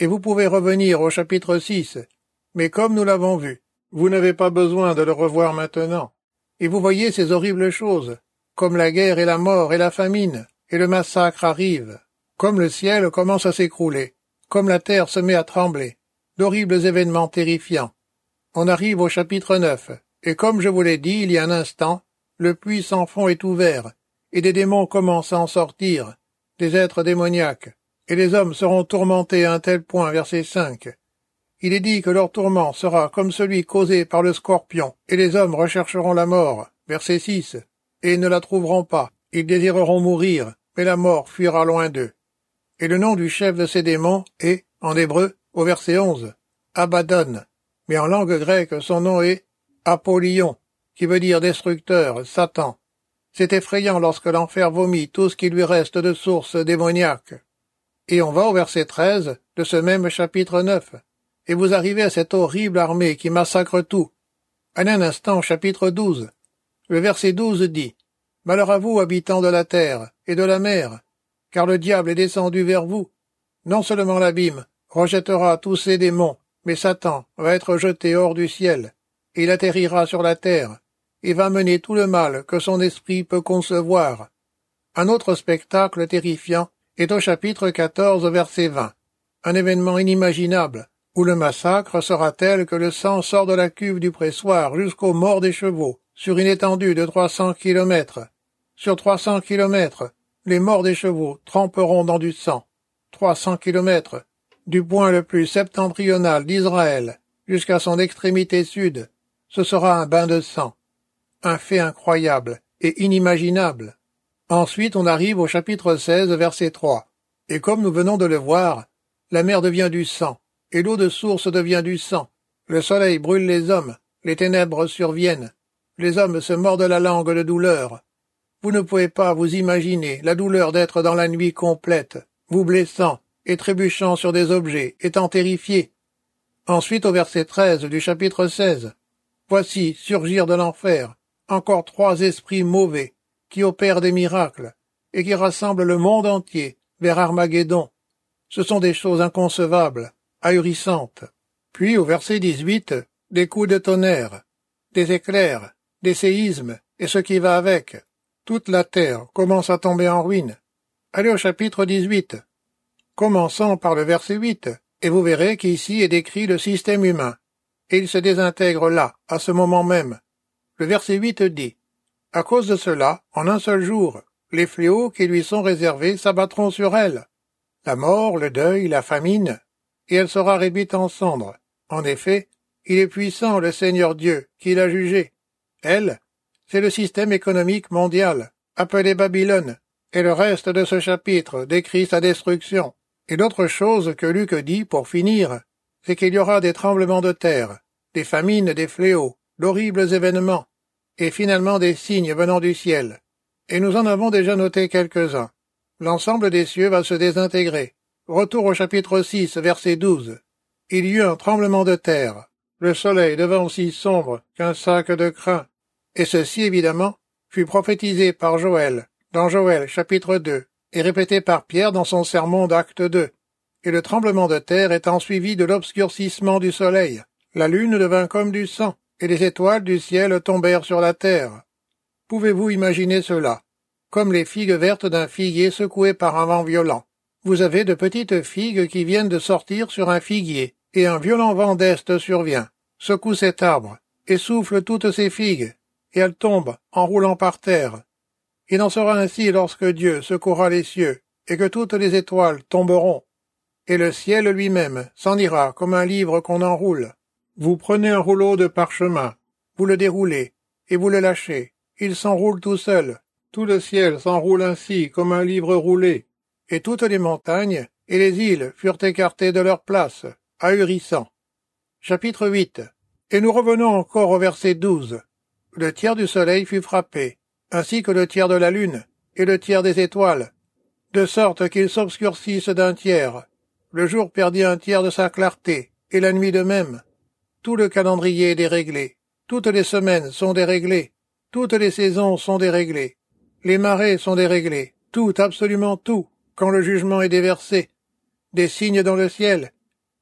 et vous pouvez revenir au chapitre 6. Mais comme nous l'avons vu, vous n'avez pas besoin de le revoir maintenant. Et vous voyez ces horribles choses, comme la guerre et la mort et la famine, et le massacre arrive, comme le ciel commence à s'écrouler, comme la terre se met à trembler, d'horribles événements terrifiants. On arrive au chapitre 9, et comme je vous l'ai dit il y a un instant, le puits sans fond est ouvert, et des démons commencent à en sortir, des êtres démoniaques, et les hommes seront tourmentés à un tel point, verset 5. Il est dit que leur tourment sera comme celui causé par le scorpion, et les hommes rechercheront la mort, verset 6, et ne la trouveront pas, ils désireront mourir, mais la mort fuira loin d'eux. Et le nom du chef de ces démons est, en hébreu, au verset 11, Abaddon, mais en langue grecque son nom est Apollyon, qui veut dire destructeur, Satan. C'est effrayant lorsque l'enfer vomit tout ce qui lui reste de source démoniaque. Et on va au verset 13 de ce même chapitre 9, et vous arrivez à cette horrible armée qui massacre tout. Allez un instant au chapitre 12. Le verset 12 dit « Malheur à vous, habitants de la terre et de la mer, car le diable est descendu vers vous. Non seulement l'abîme rejettera tous ces démons, mais Satan va être jeté hors du ciel, et il atterrira sur la terre, et va mener tout le mal que son esprit peut concevoir. » Un autre spectacle terrifiant est au chapitre 14, verset 20. Un événement inimaginable, où le massacre sera tel que le sang sort de la cuve du pressoir jusqu'aux morts des chevaux, sur une étendue de 300 kilomètres. Sur 300 kilomètres, les morts des chevaux tremperont dans du sang. 300 kilomètres, du point le plus septentrional d'Israël jusqu'à son extrémité sud, ce sera un bain de sang. Un fait incroyable et inimaginable. Ensuite, on arrive au chapitre 16, verset 3. Et comme nous venons de le voir, la mer devient du sang, et l'eau de source devient du sang. Le soleil brûle les hommes, les ténèbres surviennent. Les hommes se mordent la langue de douleur. Vous ne pouvez pas vous imaginer la douleur d'être dans la nuit complète, vous blessant et trébuchant sur des objets, étant terrifié. Ensuite, au verset 13 du chapitre 16. Voici surgir de l'enfer encore 3 esprits mauvais qui opèrent des miracles et qui rassemblent le monde entier vers Armageddon. Ce sont des choses inconcevables, ahurissantes. Puis, au verset 18, des coups de tonnerre, des éclairs, des séismes et ce qui va avec. Toute la terre commence à tomber en ruine. Allez au chapitre 18. Commençons par le verset 8, et vous verrez qu'ici est décrit le système humain, et il se désintègre là, à ce moment même. Le verset 8 dit « À cause de cela, en un seul jour, les fléaux qui lui sont réservés s'abattront sur elle, la mort, le deuil, la famine, et elle sera réduite en cendres. En effet, il est puissant, le Seigneur Dieu, qui l'a jugé. Elle, c'est le système économique mondial, appelé Babylone, et le reste de ce chapitre décrit sa destruction. Et l'autre chose que Luc dit, pour finir, c'est qu'il y aura des tremblements de terre, des famines, des fléaux, d'horribles événements, et finalement des signes venant du ciel. Et nous en avons déjà noté quelques-uns. L'ensemble des cieux va se désintégrer. Retour au chapitre 6, verset 12. Il y eut un tremblement de terre. Le soleil devint aussi sombre qu'un sac de crin. Et ceci, évidemment, fut prophétisé par Joël, dans Joël, chapitre 2, et répété par Pierre dans son sermon d'acte 2. Et le tremblement de terre étant suivi de l'obscurcissement du soleil. La lune devint comme du sang, et les étoiles du ciel tombèrent sur la terre. Pouvez-vous imaginer cela? Comme les figues vertes d'un figuier secoué par un vent violent. Vous avez de petites figues qui viennent de sortir sur un figuier, et un violent vent d'est survient, secoue cet arbre, et souffle toutes ces figues, et elles tombent, en roulant par terre. Il en sera ainsi lorsque Dieu secouera les cieux, et que toutes les étoiles tomberont. Et le ciel lui-même s'en ira comme un livre qu'on enroule. Vous prenez un rouleau de parchemin, vous le déroulez, et vous le lâchez. Il s'enroule tout seul. Tout le ciel s'enroule ainsi comme un livre roulé. Et toutes les montagnes et les îles furent écartées de leur place, ahurissant. Chapitre 8. Et nous revenons encore au verset 12. Le tiers du soleil fut frappé, ainsi que le tiers de la lune, et le tiers des étoiles, de sorte qu'ils s'obscurcissent d'un tiers. Le jour perdit un tiers de sa clarté, et la nuit de même. Tout le calendrier est déréglé. Toutes les semaines sont déréglées. Toutes les saisons sont déréglées. Les marées sont déréglées. Tout, absolument tout, quand le jugement est déversé. Des signes dans le ciel,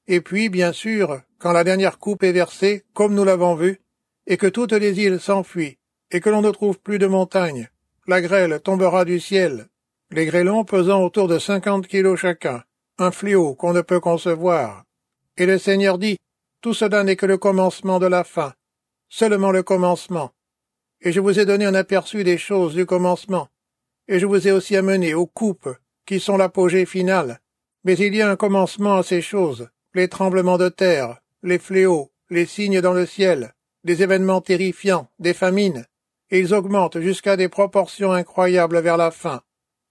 Et puis, bien sûr, quand la dernière coupe est versée, comme nous l'avons vu, et que toutes les îles s'enfuient, et que l'on ne trouve plus de montagnes, la grêle tombera du ciel, les grêlons pesant autour de 50 kilos chacun, un fléau qu'on ne peut concevoir. Et le Seigneur dit, tout cela n'est que le commencement de la fin, seulement le commencement. Et je vous ai donné un aperçu des choses du commencement, et je vous ai aussi amené aux coupes, qui sont l'apogée finale. Mais il y a un commencement à ces choses, les tremblements de terre, les fléaux, les signes dans le ciel, des événements terrifiants, des famines, et ils augmentent jusqu'à des proportions incroyables vers la fin.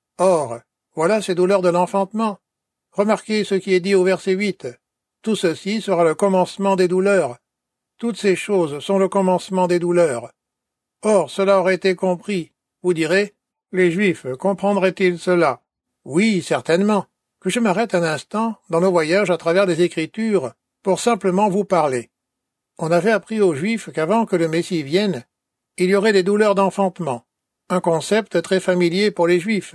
Or, voilà ces douleurs de l'enfantement. Remarquez ce qui est dit au verset 8. Tout ceci sera le commencement des douleurs. Toutes ces choses sont le commencement des douleurs. Or, cela aurait été compris. Vous direz, les Juifs comprendraient-ils cela? Oui, certainement. Que je m'arrête un instant dans nos voyages à travers les Écritures pour simplement vous parler. On avait appris aux Juifs qu'avant que le Messie vienne, il y aurait des douleurs d'enfantement, un concept très familier pour les Juifs.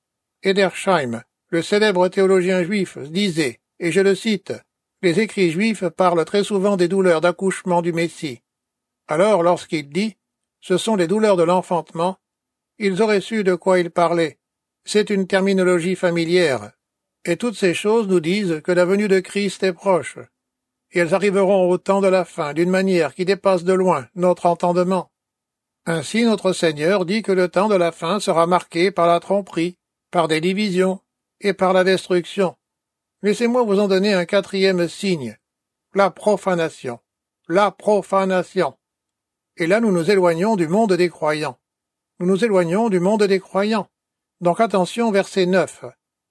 Edersheim, le célèbre théologien juif, disait, et je le cite, « Les écrits juifs parlent très souvent des douleurs d'accouchement du Messie. » Alors, lorsqu'il dit « ce sont les douleurs de l'enfantement », ils auraient su de quoi il parlait. C'est une terminologie familière. Et toutes ces choses nous disent que la venue de Christ est proche. Et elles arriveront au temps de la fin d'une manière qui dépasse de loin notre entendement. Ainsi notre Seigneur dit que le temps de la fin sera marqué par la tromperie, par des divisions et par la destruction. Laissez-moi vous en donner un quatrième signe, la profanation. La profanation. Et là nous nous éloignons du monde des croyants. Nous nous éloignons du monde des croyants. Donc attention, verset 9.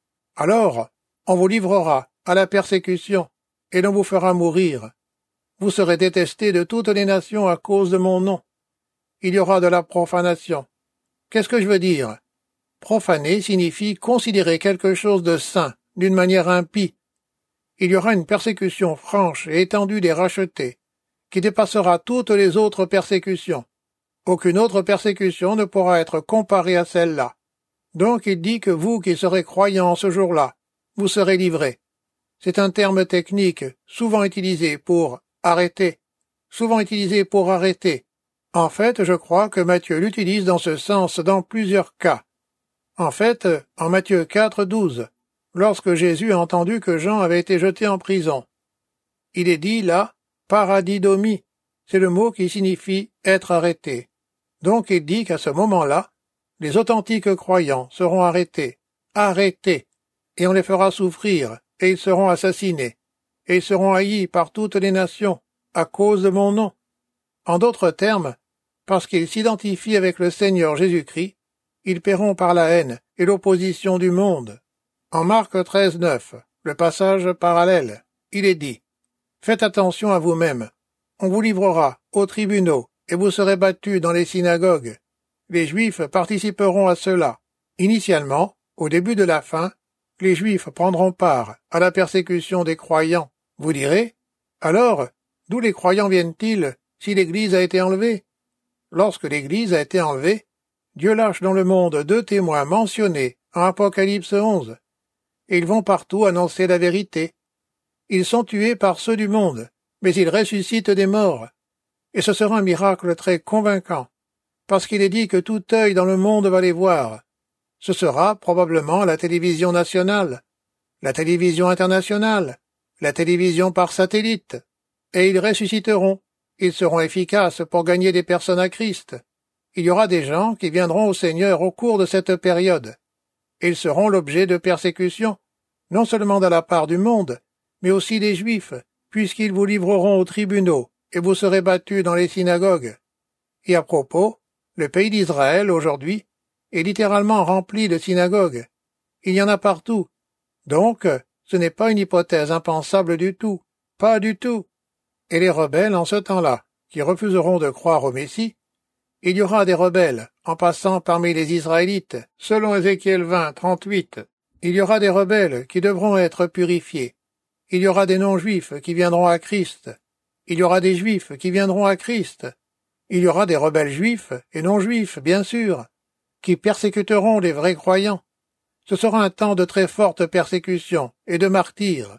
Alors, on vous livrera à la persécution, et l'on vous fera mourir. Vous serez détestés de toutes les nations à cause de mon nom. Il y aura de la profanation. Qu'est-ce que je veux dire? Profaner signifie considérer quelque chose de saint, d'une manière impie. Il y aura une persécution franche et étendue des rachetés, qui dépassera toutes les autres persécutions. Aucune autre persécution ne pourra être comparée à celle-là. Donc il dit que vous qui serez croyants ce jour-là, vous serez livrés. C'est un terme technique, souvent utilisé pour arrêter, En fait, je crois que Matthieu l'utilise dans ce sens dans plusieurs cas. En fait, en Matthieu 4:12, lorsque Jésus a entendu que Jean avait été jeté en prison, il est dit là, paradidomie, c'est le mot qui signifie être arrêté. Donc il dit qu'à ce moment-là, les authentiques croyants seront arrêtés, et on les fera souffrir, et ils seront assassinés, et ils seront haïs par toutes les nations, à cause de mon nom. En d'autres termes, parce qu'ils s'identifient avec le Seigneur Jésus-Christ, ils paieront par la haine et l'opposition du monde. En Marc 13:9, le passage parallèle, il est dit, « Faites attention à vous-même, on vous livrera aux tribunaux, et vous serez battus dans les synagogues. » Les Juifs participeront à cela. Initialement, au début de la fin, les Juifs prendront part à la persécution des croyants. Vous direz, alors, d'où les croyants viennent-ils si l'Église a été enlevée? Lorsque l'Église a été enlevée, Dieu lâche dans le monde 2 témoins mentionnés en Apocalypse 11. Et ils vont partout annoncer la vérité. Ils sont tués par ceux du monde, mais ils ressuscitent des morts. Et ce sera un miracle très convaincant, parce qu'il est dit que tout œil dans le monde va les voir. Ce sera probablement la télévision nationale, la télévision internationale, la télévision par satellite, et ils ressusciteront. Ils seront efficaces pour gagner des personnes à Christ. Il y aura des gens qui viendront au Seigneur au cours de cette période. Ils seront l'objet de persécutions, non seulement de la part du monde, mais aussi des Juifs, puisqu'ils vous livreront aux tribunaux, et vous serez battus dans les synagogues. Et à propos, le pays d'Israël, aujourd'hui, est littéralement rempli de synagogues. Il y en a partout. Donc, ce n'est pas une hypothèse impensable du tout. Pas du tout. Et les rebelles en ce temps-là, qui refuseront de croire au Messie, il y aura des rebelles, en passant parmi les Israélites, selon Ézéchiel 20:38. Il y aura des rebelles qui devront être purifiés. Il y aura des non-juifs qui viendront à Christ. Il y aura des juifs qui viendront à Christ. Il y aura des rebelles juifs et non-juifs, bien sûr, qui persécuteront les vrais croyants. Ce sera un temps de très forte persécution et de martyrs.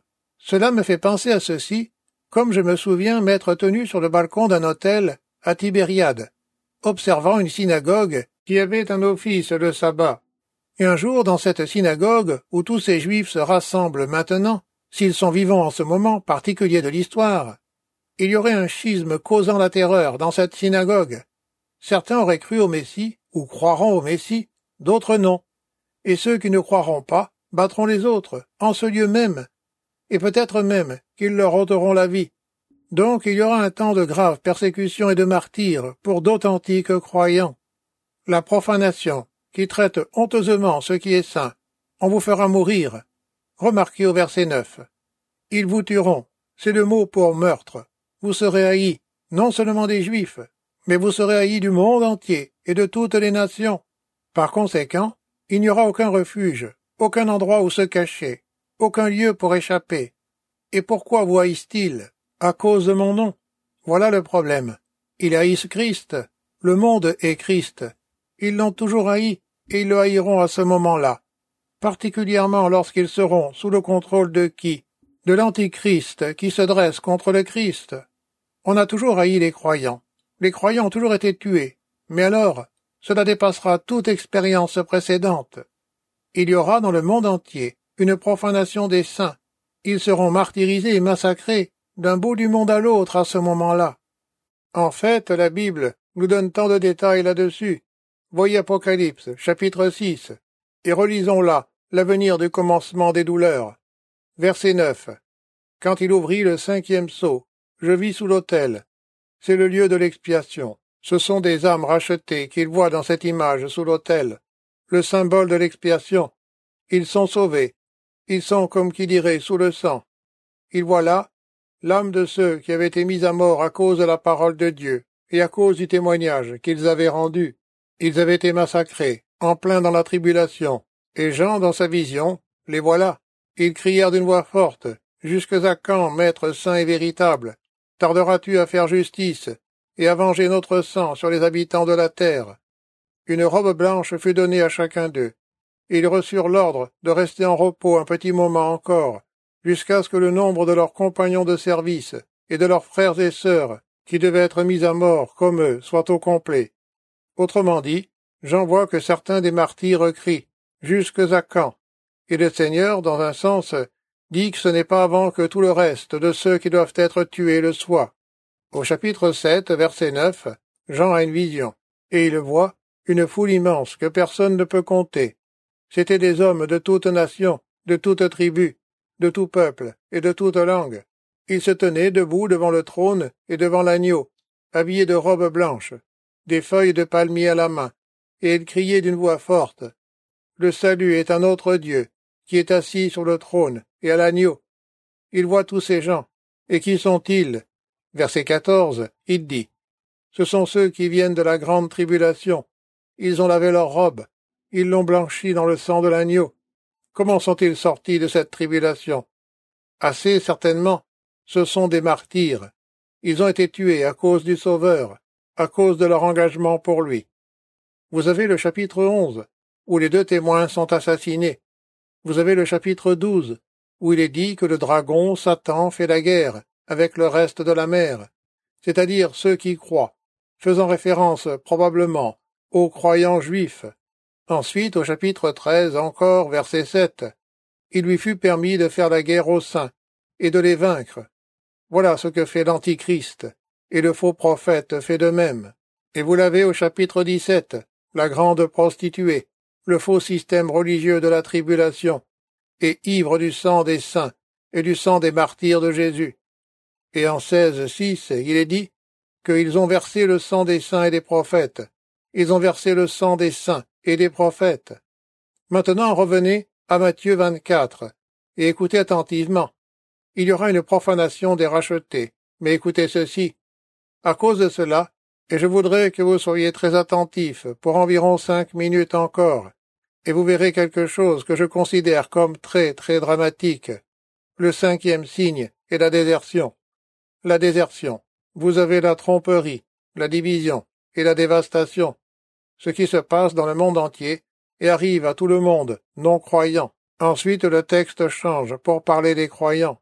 Cela me fait penser à ceci, comme je me souviens m'être tenu sur le balcon d'un hôtel à Tibériade, observant une synagogue qui avait un office le sabbat. Et un jour, dans cette synagogue, où tous ces Juifs se rassemblent maintenant, s'ils sont vivants en ce moment particulier de l'histoire, il y aurait un schisme causant la terreur dans cette synagogue. Certains auraient cru au Messie, ou croiront au Messie, d'autres non. Et ceux qui ne croiront pas battront les autres, en ce lieu même, et peut-être même qu'ils leur ôteront la vie. Donc il y aura un temps de graves persécutions et de martyrs pour d'authentiques croyants. La profanation, qui traite honteusement ce qui est saint, on vous fera mourir. Remarquez au verset 9. Ils vous tueront, c'est le mot pour meurtre. Vous serez haïs, non seulement des Juifs, mais vous serez haïs du monde entier et de toutes les nations. Par conséquent, il n'y aura aucun refuge, aucun endroit où se cacher, aucun lieu pour échapper. Et pourquoi vous haïssent-ils? À cause de mon nom. Voilà le problème. Ils haïssent Christ. Le monde est Christ. Ils l'ont toujours haï, et ils le haïront à ce moment-là. Particulièrement lorsqu'ils seront sous le contrôle de qui? De l'Antichrist qui se dresse contre le Christ. On a toujours haï les croyants. Les croyants ont toujours été tués. Mais alors, cela dépassera toute expérience précédente. Il y aura dans le monde entier une profanation des saints. Ils seront martyrisés et massacrés d'un bout du monde à l'autre à ce moment-là. En fait, la Bible nous donne tant de détails là-dessus. Voyez Apocalypse, chapitre 6, et relisons là l'avenir du commencement des douleurs. Verset 9. Quand il ouvrit le 5e sceau, je vis sous l'autel. C'est le lieu de l'expiation. Ce sont des âmes rachetées qu'il voit dans cette image sous l'autel, le symbole de l'expiation. Ils sont sauvés. Ils sont, comme qui dirait, sous le sang. Il voit là l'âme de ceux qui avaient été mis à mort à cause de la parole de Dieu et à cause du témoignage qu'ils avaient rendu. Ils avaient été massacrés, en plein dans la tribulation. Et Jean, dans sa vision, les voilà. Ils crièrent d'une voix forte, « Jusque à quand, Maître saint et véritable, tarderas-tu à faire justice et à venger notre sang sur les habitants de la terre ?» Une robe blanche fut donnée à chacun d'eux. Ils reçurent l'ordre de rester en repos un petit moment encore, jusqu'à ce que le nombre de leurs compagnons de service et de leurs frères et sœurs, qui devaient être mis à mort comme eux, soit au complet. Autrement dit, j'en vois que certains des martyrs crient « Jusque à quand ?» Et le Seigneur, dans un sens, dit que ce n'est pas avant que tout le reste de ceux qui doivent être tués le soit. Au chapitre 7, verset 9, Jean a une vision, et il voit une foule immense que personne ne peut compter. C'étaient des hommes de toute nation, de toute tribu, de tout peuple et de toute langue. Ils se tenaient debout devant le trône et devant l'agneau, habillés de robes blanches, des feuilles de palmier à la main, et ils criaient d'une voix forte. Le salut est un autre Dieu, qui est assis sur le trône et à l'agneau. Il voit tous ces gens. Et qui sont-ils? Verset 14, il dit. Ce sont ceux qui viennent de la grande tribulation. Ils ont lavé leurs robes. Ils l'ont blanchi dans le sang de l'agneau. Comment sont-ils sortis de cette tribulation? Assez certainement, ce sont des martyrs. Ils ont été tués à cause du Sauveur, à cause de leur engagement pour lui. Vous avez le chapitre 11, où les 2 témoins sont assassinés. Vous avez le chapitre 12, où il est dit que le dragon, Satan, fait la guerre avec le reste de la mer, c'est-à-dire ceux qui croient, faisant référence probablement aux croyants juifs. Ensuite, au chapitre 13, encore, verset 7, il lui fut permis de faire la guerre aux saints et de les vaincre. Voilà ce que fait l'Antichrist, et le faux prophète fait de même. Et vous l'avez au chapitre 17, la grande prostituée, le faux système religieux de la tribulation, et ivre du sang des saints et du sang des martyrs de Jésus. Et en 16:6, il est dit qu'ils ont versé le sang des saints et des prophètes. Ils ont versé le sang des saints et des prophètes. Maintenant, revenez à Matthieu 24, et écoutez attentivement. Il y aura une profanation des rachetés, mais écoutez ceci. À cause de cela, et je voudrais que vous soyez très attentifs pour environ 5 minutes encore, et vous verrez quelque chose que je considère comme très, très dramatique. Le 5e signe est la désertion. La désertion. Vous avez la tromperie, la division et la dévastation. Ce qui se passe dans le monde entier et arrive à tout le monde, non croyant. Ensuite, le texte change pour parler des croyants.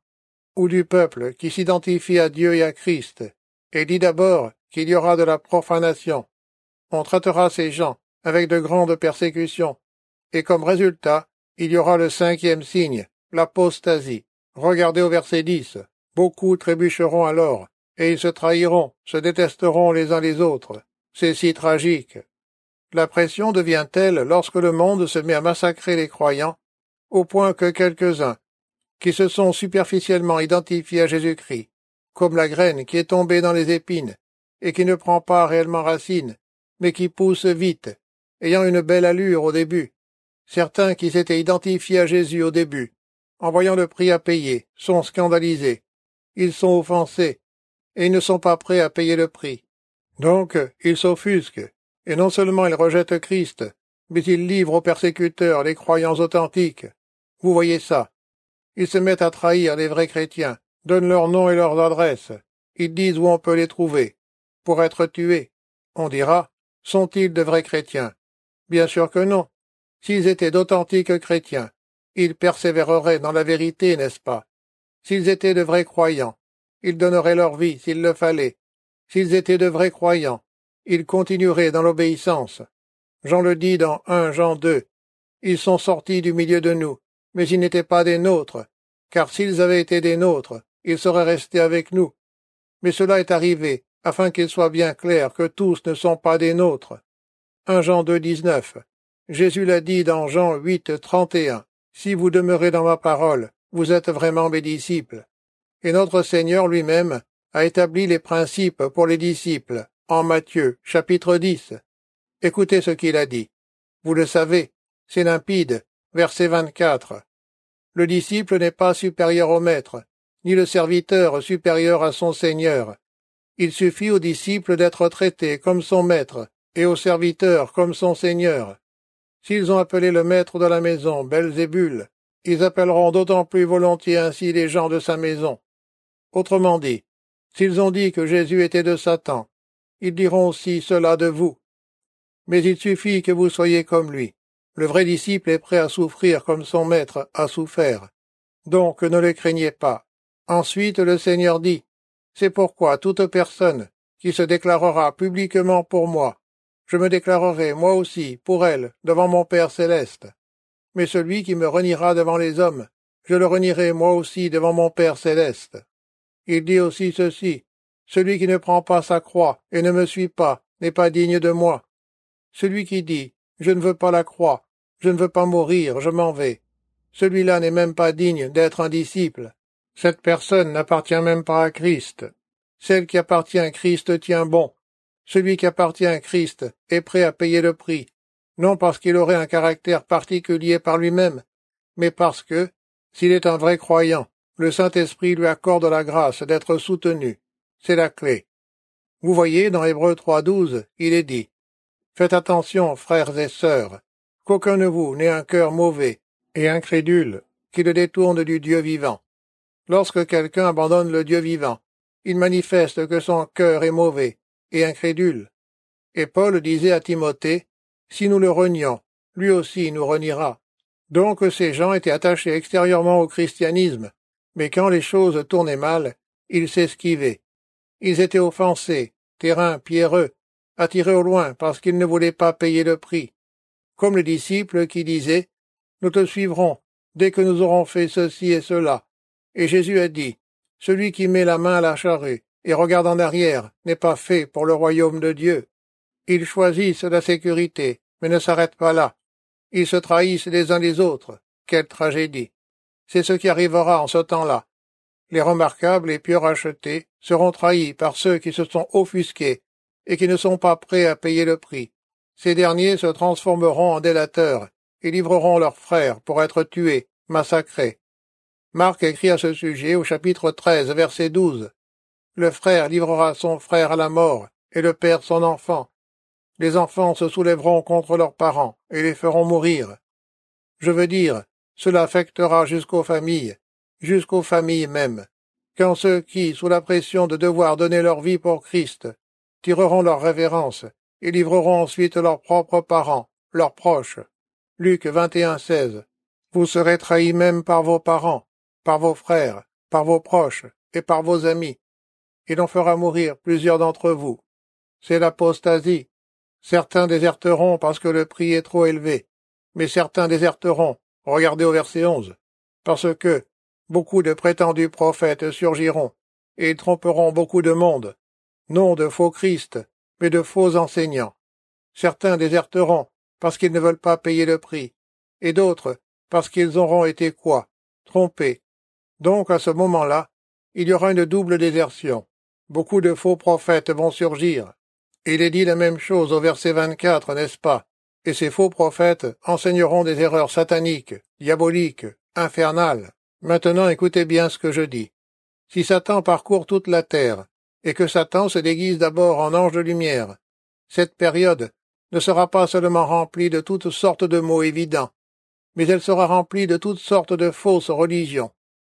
ou du peuple qui s'identifie à Dieu et à Christ, et dit d'abord qu'il y aura de la profanation. On traitera ces gens avec de grandes persécutions, et comme résultat, il y aura le 5e signe, l'apostasie. Regardez au verset 10. Beaucoup trébucheront alors, et ils se trahiront, se détesteront les uns les autres. C'est si tragique. La pression devient telle lorsque le monde se met à massacrer les croyants, au point que quelques-uns, qui se sont superficiellement identifiés à Jésus-Christ, comme la graine qui est tombée dans les épines, et qui ne prend pas réellement racine, mais qui pousse vite, ayant une belle allure au début. Certains qui s'étaient identifiés à Jésus au début, en voyant le prix à payer, sont scandalisés. Ils sont offensés, et ils ne sont pas prêts à payer le prix. Donc, ils s'offusquent, et non seulement ils rejettent Christ, mais ils livrent aux persécuteurs les croyants authentiques. Vous voyez ça. Ils se mettent à trahir les vrais chrétiens, donnent leurs noms et leurs adresses. Ils disent où on peut les trouver, pour être tués. On dira, sont-ils de vrais chrétiens? Bien sûr que non. S'ils étaient d'authentiques chrétiens, ils persévéreraient dans la vérité, n'est-ce pas? S'ils étaient de vrais croyants, ils donneraient leur vie s'il le fallait. S'ils étaient de vrais croyants, ils continueraient dans l'obéissance. Jean le dit dans 1 Jean 2. Ils sont sortis du milieu de nous, mais ils n'étaient pas des nôtres, car s'ils avaient été des nôtres, ils seraient restés avec nous. Mais cela est arrivé, afin qu'il soit bien clair que tous ne sont pas des nôtres. 1 Jean 2, 19. Jésus l'a dit dans Jean 8, 31. Si vous demeurez dans ma parole, vous êtes vraiment mes disciples. Et notre Seigneur lui-même a établi les principes pour les disciples, en Matthieu, chapitre 10. Écoutez ce qu'il a dit. Vous le savez, c'est limpide, verset 24. Le disciple n'est pas supérieur au maître, ni le serviteur supérieur à son Seigneur. Il suffit au disciple d'être traité comme son maître, et au serviteur comme son Seigneur. S'ils ont appelé le maître de la maison Belzébul, ils appelleront d'autant plus volontiers ainsi les gens de sa maison. Autrement dit, s'ils ont dit que Jésus était de Satan, ils diront aussi cela de vous. Mais il suffit que vous soyez comme lui. Le vrai disciple est prêt à souffrir comme son maître a souffert. Donc ne le craignez pas. Ensuite le Seigneur dit, c'est pourquoi toute personne qui se déclarera publiquement pour moi, je me déclarerai moi aussi pour elle devant mon Père céleste. Mais celui qui me reniera devant les hommes, je le renierai moi aussi devant mon Père céleste. Il dit aussi ceci, celui qui ne prend pas sa croix et ne me suit pas n'est pas digne de moi. Celui qui dit, je ne veux pas la croix, je ne veux pas mourir, je m'en vais. Celui-là n'est même pas digne d'être un disciple. Cette personne n'appartient même pas à Christ. Celle qui appartient à Christ tient bon. Celui qui appartient à Christ est prêt à payer le prix, non parce qu'il aurait un caractère particulier par lui-même, mais parce que, s'il est un vrai croyant, le Saint-Esprit lui accorde la grâce d'être soutenu. C'est la clé. Vous voyez, dans Hébreux 3.12, il est dit, « Faites attention, frères et sœurs, qu'aucun de vous n'ait un cœur mauvais et incrédule qui le détourne du Dieu vivant. » Lorsque quelqu'un abandonne le Dieu vivant, il manifeste que son cœur est mauvais et incrédule. Et Paul disait à Timothée, « Si nous le renions, lui aussi nous reniera. » Donc ces gens étaient attachés extérieurement au christianisme, mais quand les choses tournaient mal, ils s'esquivaient. Ils étaient offensés, terrain pierreux, attirés au loin parce qu'ils ne voulaient pas payer le prix. Comme les disciples qui disaient, « Nous te suivrons dès que nous aurons fait ceci et cela. » Et Jésus a dit, « Celui qui met la main à la charrue et regarde en arrière n'est pas fait pour le royaume de Dieu. » Ils choisissent la sécurité, mais ne s'arrêtent pas là. Ils se trahissent les uns les autres. Quelle tragédie! C'est ce qui arrivera en ce temps-là. Les remarquables et pieux rachetés seront trahis par ceux qui se sont offusqués et qui ne sont pas prêts à payer le prix. Ces derniers se transformeront en délateurs et livreront leurs frères pour être tués, massacrés. Marc écrit à ce sujet au chapitre 13, verset 12. Le frère livrera son frère à la mort et le père son enfant. Les enfants se soulèveront contre leurs parents et les feront mourir. Je veux dire, cela affectera jusqu'aux familles même, quand ceux qui, sous la pression de devoir donner leur vie pour Christ, tireront leur révérence et livreront ensuite leurs propres parents, leurs proches. Luc 21, 16. Vous serez trahis même par vos parents, par vos frères, par vos proches et par vos amis. Il en fera mourir plusieurs d'entre vous. C'est l'apostasie. Certains déserteront parce que le prix est trop élevé, mais certains déserteront, regardez au verset 11, parce que beaucoup de prétendus prophètes surgiront, et ils tromperont beaucoup de monde, non de faux Christ, mais de faux enseignants. Certains déserteront parce qu'ils ne veulent pas payer le prix, et d'autres parce qu'ils auront été quoi? Trompés. Donc à ce moment-là, il y aura une double désertion. Beaucoup de faux prophètes vont surgir. Il est dit la même chose au verset 24, n'est-ce pas? Et ces faux prophètes enseigneront des erreurs sataniques, diaboliques, infernales. Maintenant écoutez bien ce que je dis. Si Satan parcourt toute la terre, et que Satan se déguise d'abord en ange de lumière, cette période ne sera pas seulement remplie de toutes sortes de mots évidents, mais elle sera remplie de toutes sortes de fausses religions.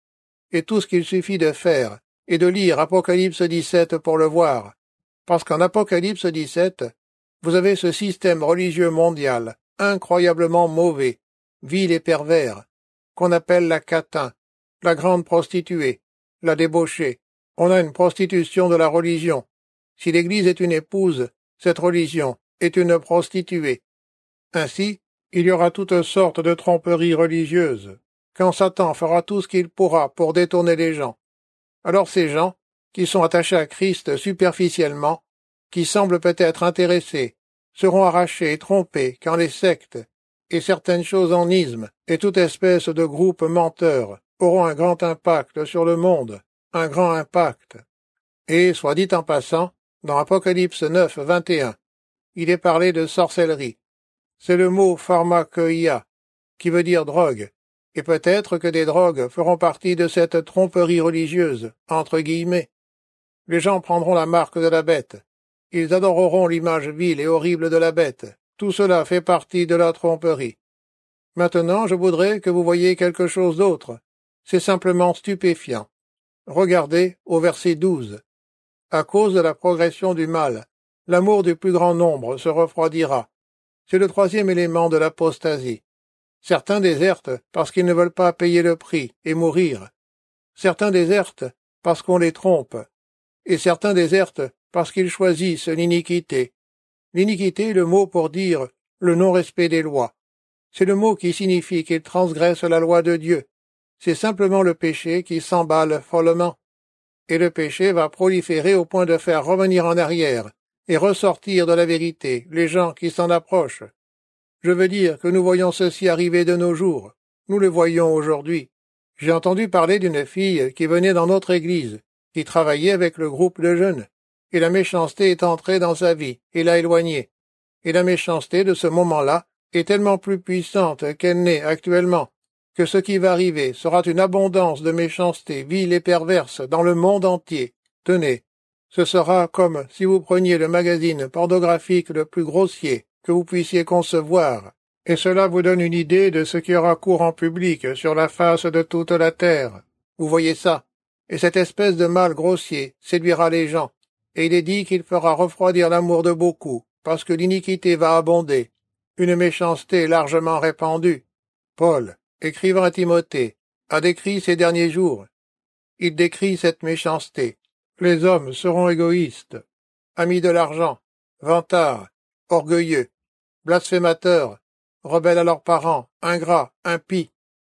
Et tout ce qu'il suffit de faire est de lire Apocalypse 17 pour le voir, parce qu'en Apocalypse 17, vous avez ce système religieux mondial, incroyablement mauvais, vil et pervers, qu'on appelle la catin, la grande prostituée, la débauchée. On a une prostitution de la religion. Si l'Église est une épouse, cette religion est une prostituée. Ainsi, il y aura toutes sortes de tromperies religieuses, quand Satan fera tout ce qu'il pourra pour détourner les gens. Alors ces gens, qui sont attachés à Christ superficiellement, qui semblent peut-être intéressés, seront arrachés et trompés quand les sectes, et certaines choses en isme, et toute espèce de groupes menteurs, auront un grand impact sur le monde, un grand impact. Et, soit dit en passant, dans Apocalypse 9, 21, il est parlé de sorcellerie. C'est le mot pharmakeia, qui veut dire drogue, et peut-être que des drogues feront partie de cette tromperie religieuse, entre guillemets. Les gens prendront la marque de la bête. Ils adoreront l'image vile et horrible de la bête. Tout cela fait partie de la tromperie. Maintenant, je voudrais que vous voyiez quelque chose d'autre. C'est simplement stupéfiant. Regardez au verset 12. À cause de la progression du mal, l'amour du plus grand nombre se refroidira. C'est le troisième élément de l'apostasie. Certains désertent parce qu'ils ne veulent pas payer le prix et mourir. Certains désertent parce qu'on les trompe. Et certains désertent parce qu'ils choisissent l'iniquité. L'iniquité est le mot pour dire le non-respect des lois. C'est le mot qui signifie qu'ils transgressent la loi de Dieu. C'est simplement le péché qui s'emballe follement. Et le péché va proliférer au point de faire revenir en arrière et ressortir de la vérité les gens qui s'en approchent. Je veux dire que nous voyons ceci arriver de nos jours. Nous le voyons aujourd'hui. J'ai entendu parler d'une fille qui venait dans notre église, qui travaillait avec le groupe de jeunes, et la méchanceté est entrée dans sa vie et l'a éloignée. Et la méchanceté de ce moment-là est tellement plus puissante qu'elle n'est actuellement, que ce qui va arriver sera une abondance de méchanceté vile et perverse dans le monde entier. Tenez, ce sera comme si vous preniez le magazine pornographique le plus grossier que vous puissiez concevoir, et cela vous donne une idée de ce qui aura cours en public sur la face de toute la terre. Vous voyez ça? Et cette espèce de mal grossier séduira les gens, et il est dit qu'il fera refroidir l'amour de beaucoup, parce que l'iniquité va abonder, une méchanceté largement répandue. Paul, écrivant à Timothée, a décrit ces derniers jours. Il décrit cette méchanceté. Les hommes seront égoïstes, amis de l'argent, vantards, orgueilleux, blasphémateurs, rebelles à leurs parents, ingrats, impies.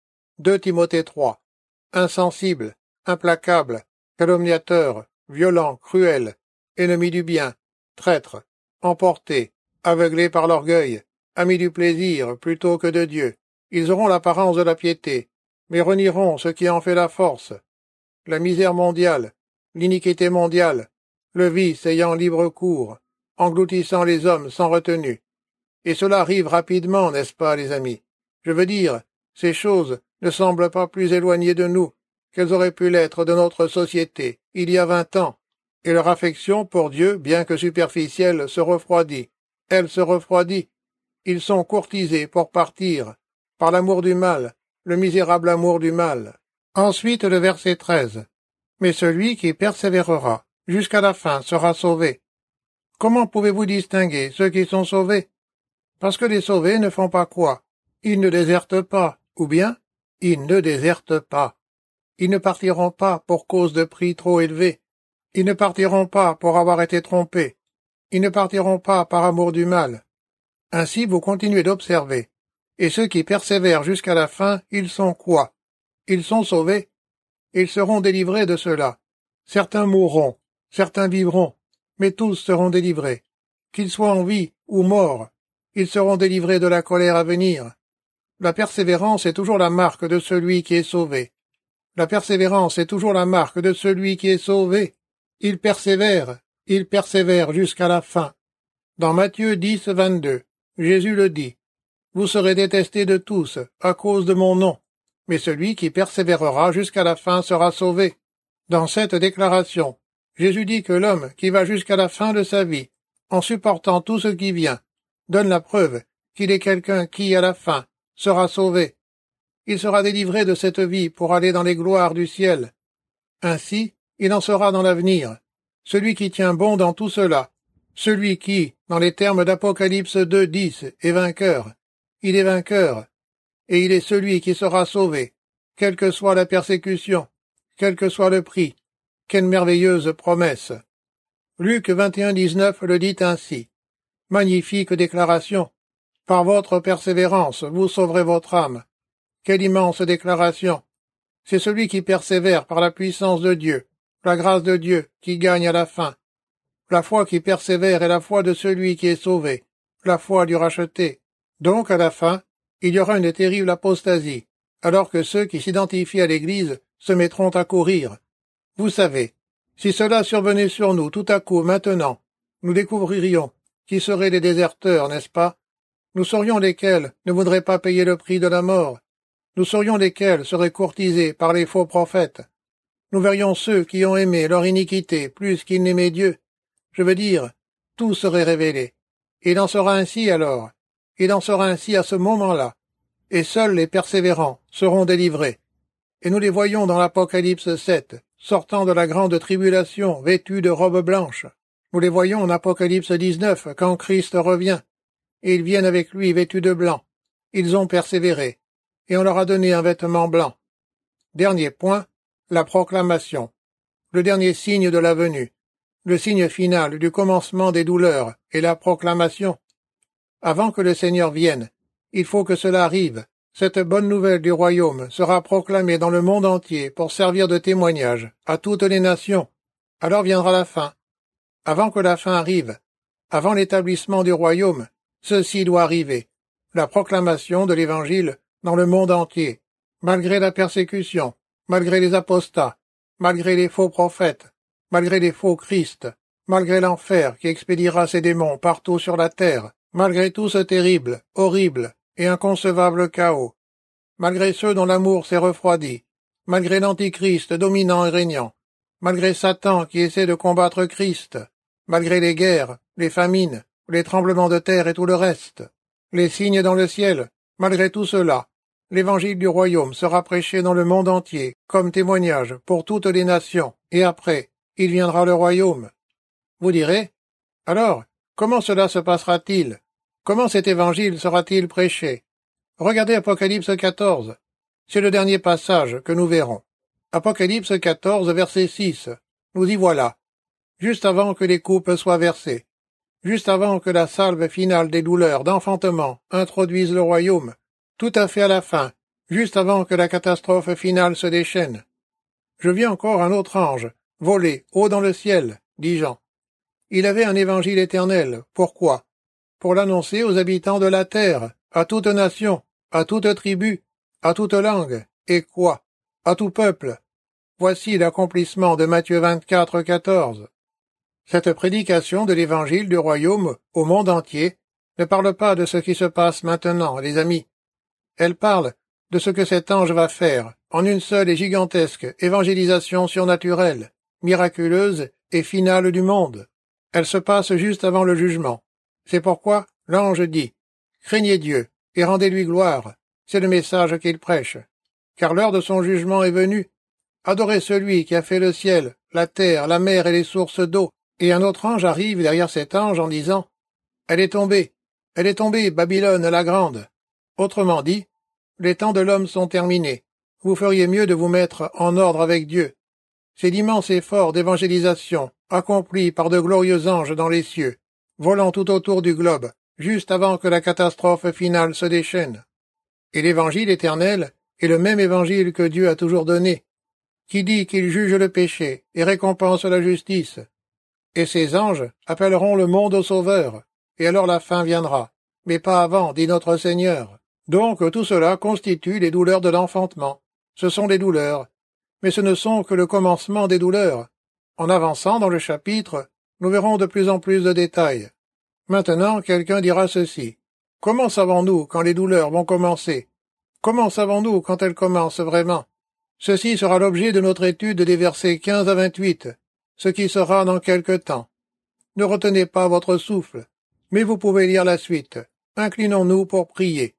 2 Timothée 3. Insensibles, implacables, calomniateurs, violents, cruels, ennemis du bien, traîtres, emportés, aveuglés par l'orgueil, amis du plaisir plutôt que de Dieu. Ils auront l'apparence de la piété, mais renieront ce qui en fait la force. La misère mondiale, l'iniquité mondiale, le vice ayant libre cours, engloutissant les hommes sans retenue. Et cela arrive rapidement, n'est-ce pas, les amis? Je veux dire, ces choses ne semblent pas plus éloignées de nous qu'elles auraient pu l'être de notre société il y a 20 ans, et leur affection pour Dieu, bien que superficielle, se refroidit. Elle se refroidit. Ils sont courtisés pour partir, par l'amour du mal, le misérable amour du mal. Ensuite, le verset 13. Mais celui qui persévérera jusqu'à la fin sera sauvé. Comment pouvez-vous distinguer ceux qui sont sauvés? Parce que les sauvés ne font pas quoi? Ils ne désertent pas, ou bien ils ne désertent pas. Ils ne partiront pas pour cause de prix trop élevé. Ils ne partiront pas pour avoir été trompés. Ils ne partiront pas par amour du mal. Ainsi vous continuez d'observer. Et ceux qui persévèrent jusqu'à la fin, ils sont quoi? Ils sont sauvés. Ils seront délivrés de cela. Certains mourront, certains vivront, mais tous seront délivrés. Qu'ils soient en vie ou morts, ils seront délivrés de la colère à venir. La persévérance est toujours la marque de celui qui est sauvé. La persévérance est toujours la marque de celui qui est sauvé. Il persévère jusqu'à la fin. Dans Matthieu 10, 22, Jésus le dit. Vous serez détestés de tous à cause de mon nom, mais celui qui persévérera jusqu'à la fin sera sauvé. Dans cette déclaration, Jésus dit que l'homme qui va jusqu'à la fin de sa vie, en supportant tout ce qui vient, donne la preuve qu'il est quelqu'un qui, à la fin, sera sauvé. Il sera délivré de cette vie pour aller dans les gloires du ciel. Ainsi, il en sera dans l'avenir. Celui qui tient bon dans tout cela, celui qui, dans les termes d'Apocalypse 2, 10, est vainqueur, il est vainqueur, et il est celui qui sera sauvé, quelle que soit la persécution, quel que soit le prix. Quelle merveilleuse promesse! Luc 21, 19 le dit ainsi. Magnifique déclaration. Par votre persévérance, vous sauverez votre âme. Quelle immense déclaration! C'est celui qui persévère par la puissance de Dieu, la grâce de Dieu, qui gagne à la fin. La foi qui persévère est la foi de celui qui est sauvé, la foi du racheté. Donc, à la fin, il y aura une terrible apostasie, alors que ceux qui s'identifient à l'Église se mettront à courir. Vous savez, si cela survenait sur nous tout à coup maintenant, nous découvririons qui seraient les déserteurs, n'est-ce pas? Nous saurions lesquels ne voudraient pas payer le prix de la mort. Nous saurions lesquels seraient courtisés par les faux prophètes. Nous verrions ceux qui ont aimé leur iniquité plus qu'ils n'aimaient Dieu. Je veux dire, tout serait révélé. Il en sera ainsi alors. Il en sera ainsi à ce moment-là. Et seuls les persévérants seront délivrés. Et nous les voyons dans l'Apocalypse 7, sortant de la grande tribulation, vêtus de robes blanches. Nous les voyons en Apocalypse 19, quand Christ revient. Et ils viennent avec lui vêtus de blanc. Ils ont persévéré. Et on leur a donné un vêtement blanc. Dernier point, la proclamation. Le dernier signe de la venue. Le signe final du commencement des douleurs et la proclamation. Avant que le Seigneur vienne, il faut que cela arrive. Cette bonne nouvelle du royaume sera proclamée dans le monde entier pour servir de témoignage à toutes les nations. Alors viendra la fin. Avant que la fin arrive, avant l'établissement du royaume, ceci doit arriver. La proclamation de l'Évangile dans le monde entier, malgré la persécution, malgré les apostats, malgré les faux prophètes, malgré les faux Christ, malgré l'enfer qui expédiera ses démons partout sur la terre, malgré tout ce terrible, horrible et inconcevable chaos, malgré ceux dont l'amour s'est refroidi, malgré l'antichrist dominant et régnant, malgré Satan qui essaie de combattre Christ, malgré les guerres, les famines, les tremblements de terre et tout le reste, les signes dans le ciel, malgré tout cela, l'évangile du royaume sera prêché dans le monde entier, comme témoignage pour toutes les nations, et après, il viendra le royaume. Vous direz, alors, comment cela se passera-t-il? Comment cet évangile sera-t-il prêché? Regardez Apocalypse 14. C'est le dernier passage que nous verrons. Apocalypse 14, verset 6. Nous y voilà. Juste avant que les coupes soient versées. Juste avant que la salve finale des douleurs d'enfantement introduise le royaume. Tout à fait à la fin. Juste avant que la catastrophe finale se déchaîne. Je vis encore un autre ange, voler haut dans le ciel, dit Jean. Il avait un évangile éternel. Pourquoi? Pour l'annoncer aux habitants de la terre, à toute nation, à toute tribu, à toute langue, et quoi? À tout peuple. Voici l'accomplissement de Matthieu 24, 14. Cette prédication de l'évangile du royaume au monde entier ne parle pas de ce qui se passe maintenant, les amis. Elle parle de ce que cet ange va faire en une seule et gigantesque évangélisation surnaturelle, miraculeuse et finale du monde. Elle se passe juste avant le jugement. C'est pourquoi l'ange dit « Craignez Dieu et rendez-lui gloire ». C'est le message qu'il prêche. Car l'heure de son jugement est venue. Adorez celui qui a fait le ciel, la terre, la mer et les sources d'eau. Et un autre ange arrive derrière cet ange en disant « Elle est tombée, Babylone la grande ». Autrement dit, les temps de l'homme sont terminés. vous feriez mieux de vous mettre en ordre avec Dieu. C'est l'immense effort d'évangélisation, accompli par de glorieux anges dans les cieux, volant tout autour du globe, juste avant que la catastrophe finale se déchaîne. Et l'évangile éternel est le même évangile que Dieu a toujours donné, qui dit qu'il juge le péché et récompense la justice. Et ces anges appelleront le monde au Sauveur, et alors la fin viendra, mais pas avant, dit notre Seigneur. Donc tout cela constitue les douleurs de l'enfantement. Ce sont les douleurs, mais ce ne sont que le commencement des douleurs. En avançant dans le chapitre, nous verrons de plus en plus de détails. Maintenant, quelqu'un dira ceci. Comment savons-nous quand les douleurs vont commencer? Comment savons-nous quand elles commencent vraiment? Ceci sera l'objet de notre étude des versets 15 à 28, ce qui sera dans quelque temps. Ne retenez pas votre souffle, mais vous pouvez lire la suite. Inclinons-nous pour prier.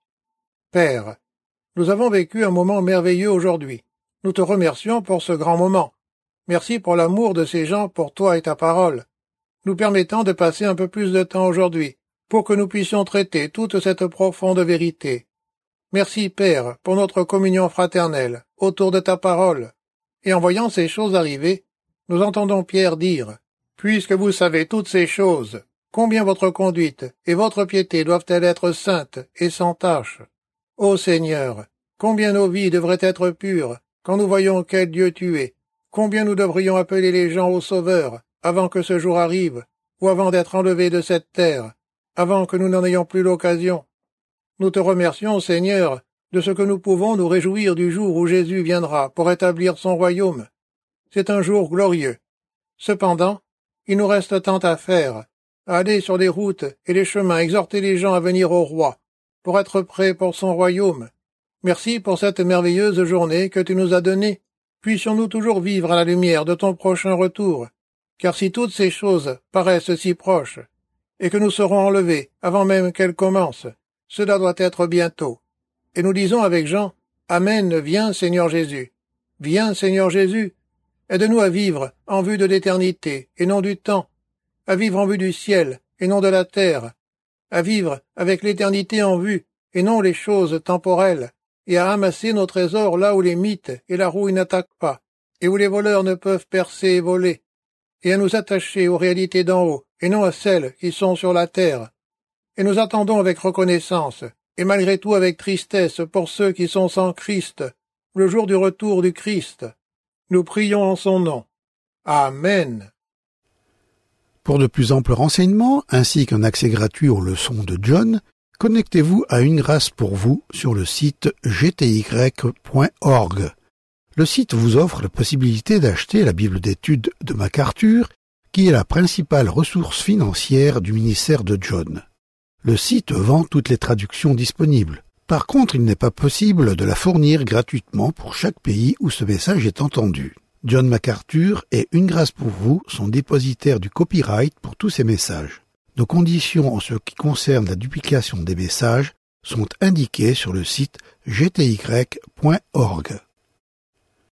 Père, nous avons vécu un moment merveilleux aujourd'hui. Nous te remercions pour ce grand moment. Merci pour l'amour de ces gens pour toi et ta parole, nous permettant de passer un peu plus de temps aujourd'hui, pour que nous puissions traiter toute cette profonde vérité. Merci, Père, pour notre communion fraternelle, autour de ta parole. Et en voyant ces choses arriver, nous entendons Pierre dire, « Puisque vous savez toutes ces choses, combien votre conduite et votre piété doivent-elles être saintes et sans tache? Ô Seigneur, combien nos vies devraient être pures quand nous voyons quel Dieu tu es, combien nous devrions appeler les gens au Sauveur avant que ce jour arrive, ou avant d'être enlevés de cette terre, avant que nous n'en ayons plus l'occasion. Nous te remercions, Seigneur, de ce que nous pouvons nous réjouir du jour où Jésus viendra pour établir son royaume. C'est un jour glorieux. Cependant, il nous reste tant à faire, à aller sur les routes et les chemins, exhorter les gens à venir au roi, pour être prêts pour son royaume. Merci pour cette merveilleuse journée que tu nous as donnée. Puissions-nous toujours vivre à la lumière de ton prochain retour, car si toutes ces choses paraissent si proches, et que nous serons enlevés avant même qu'elles commencent, cela doit être bientôt. Et nous disons avec Jean, Amen, viens Seigneur Jésus. Viens Seigneur Jésus. Aide-nous à vivre en vue de l'éternité et non du temps, à vivre en vue du ciel et non de la terre, à vivre avec l'éternité en vue et non les choses temporelles, et à amasser nos trésors là où les mythes et la rouille n'attaquent pas, et où les voleurs ne peuvent percer et voler, et à nous attacher aux réalités d'en haut, et non à celles qui sont sur la terre. Et nous attendons avec reconnaissance, et malgré tout avec tristesse pour ceux qui sont sans Christ, le jour du retour du Christ. Nous prions en son nom. Amen. Pour de plus amples renseignements, ainsi qu'un accès gratuit aux leçons de John, connectez-vous à Une Grâce pour vous sur le site gty.org. Le site vous offre la possibilité d'acheter la Bible d'études de MacArthur, qui est la principale ressource financière du ministère de John. Le site vend toutes les traductions disponibles. Par contre, il n'est pas possible de la fournir gratuitement pour chaque pays où ce message est entendu. John MacArthur et Une Grâce pour vous sont dépositaires du copyright pour tous ces messages. Nos conditions en ce qui concerne la duplication des messages sont indiquées sur le site gty.org.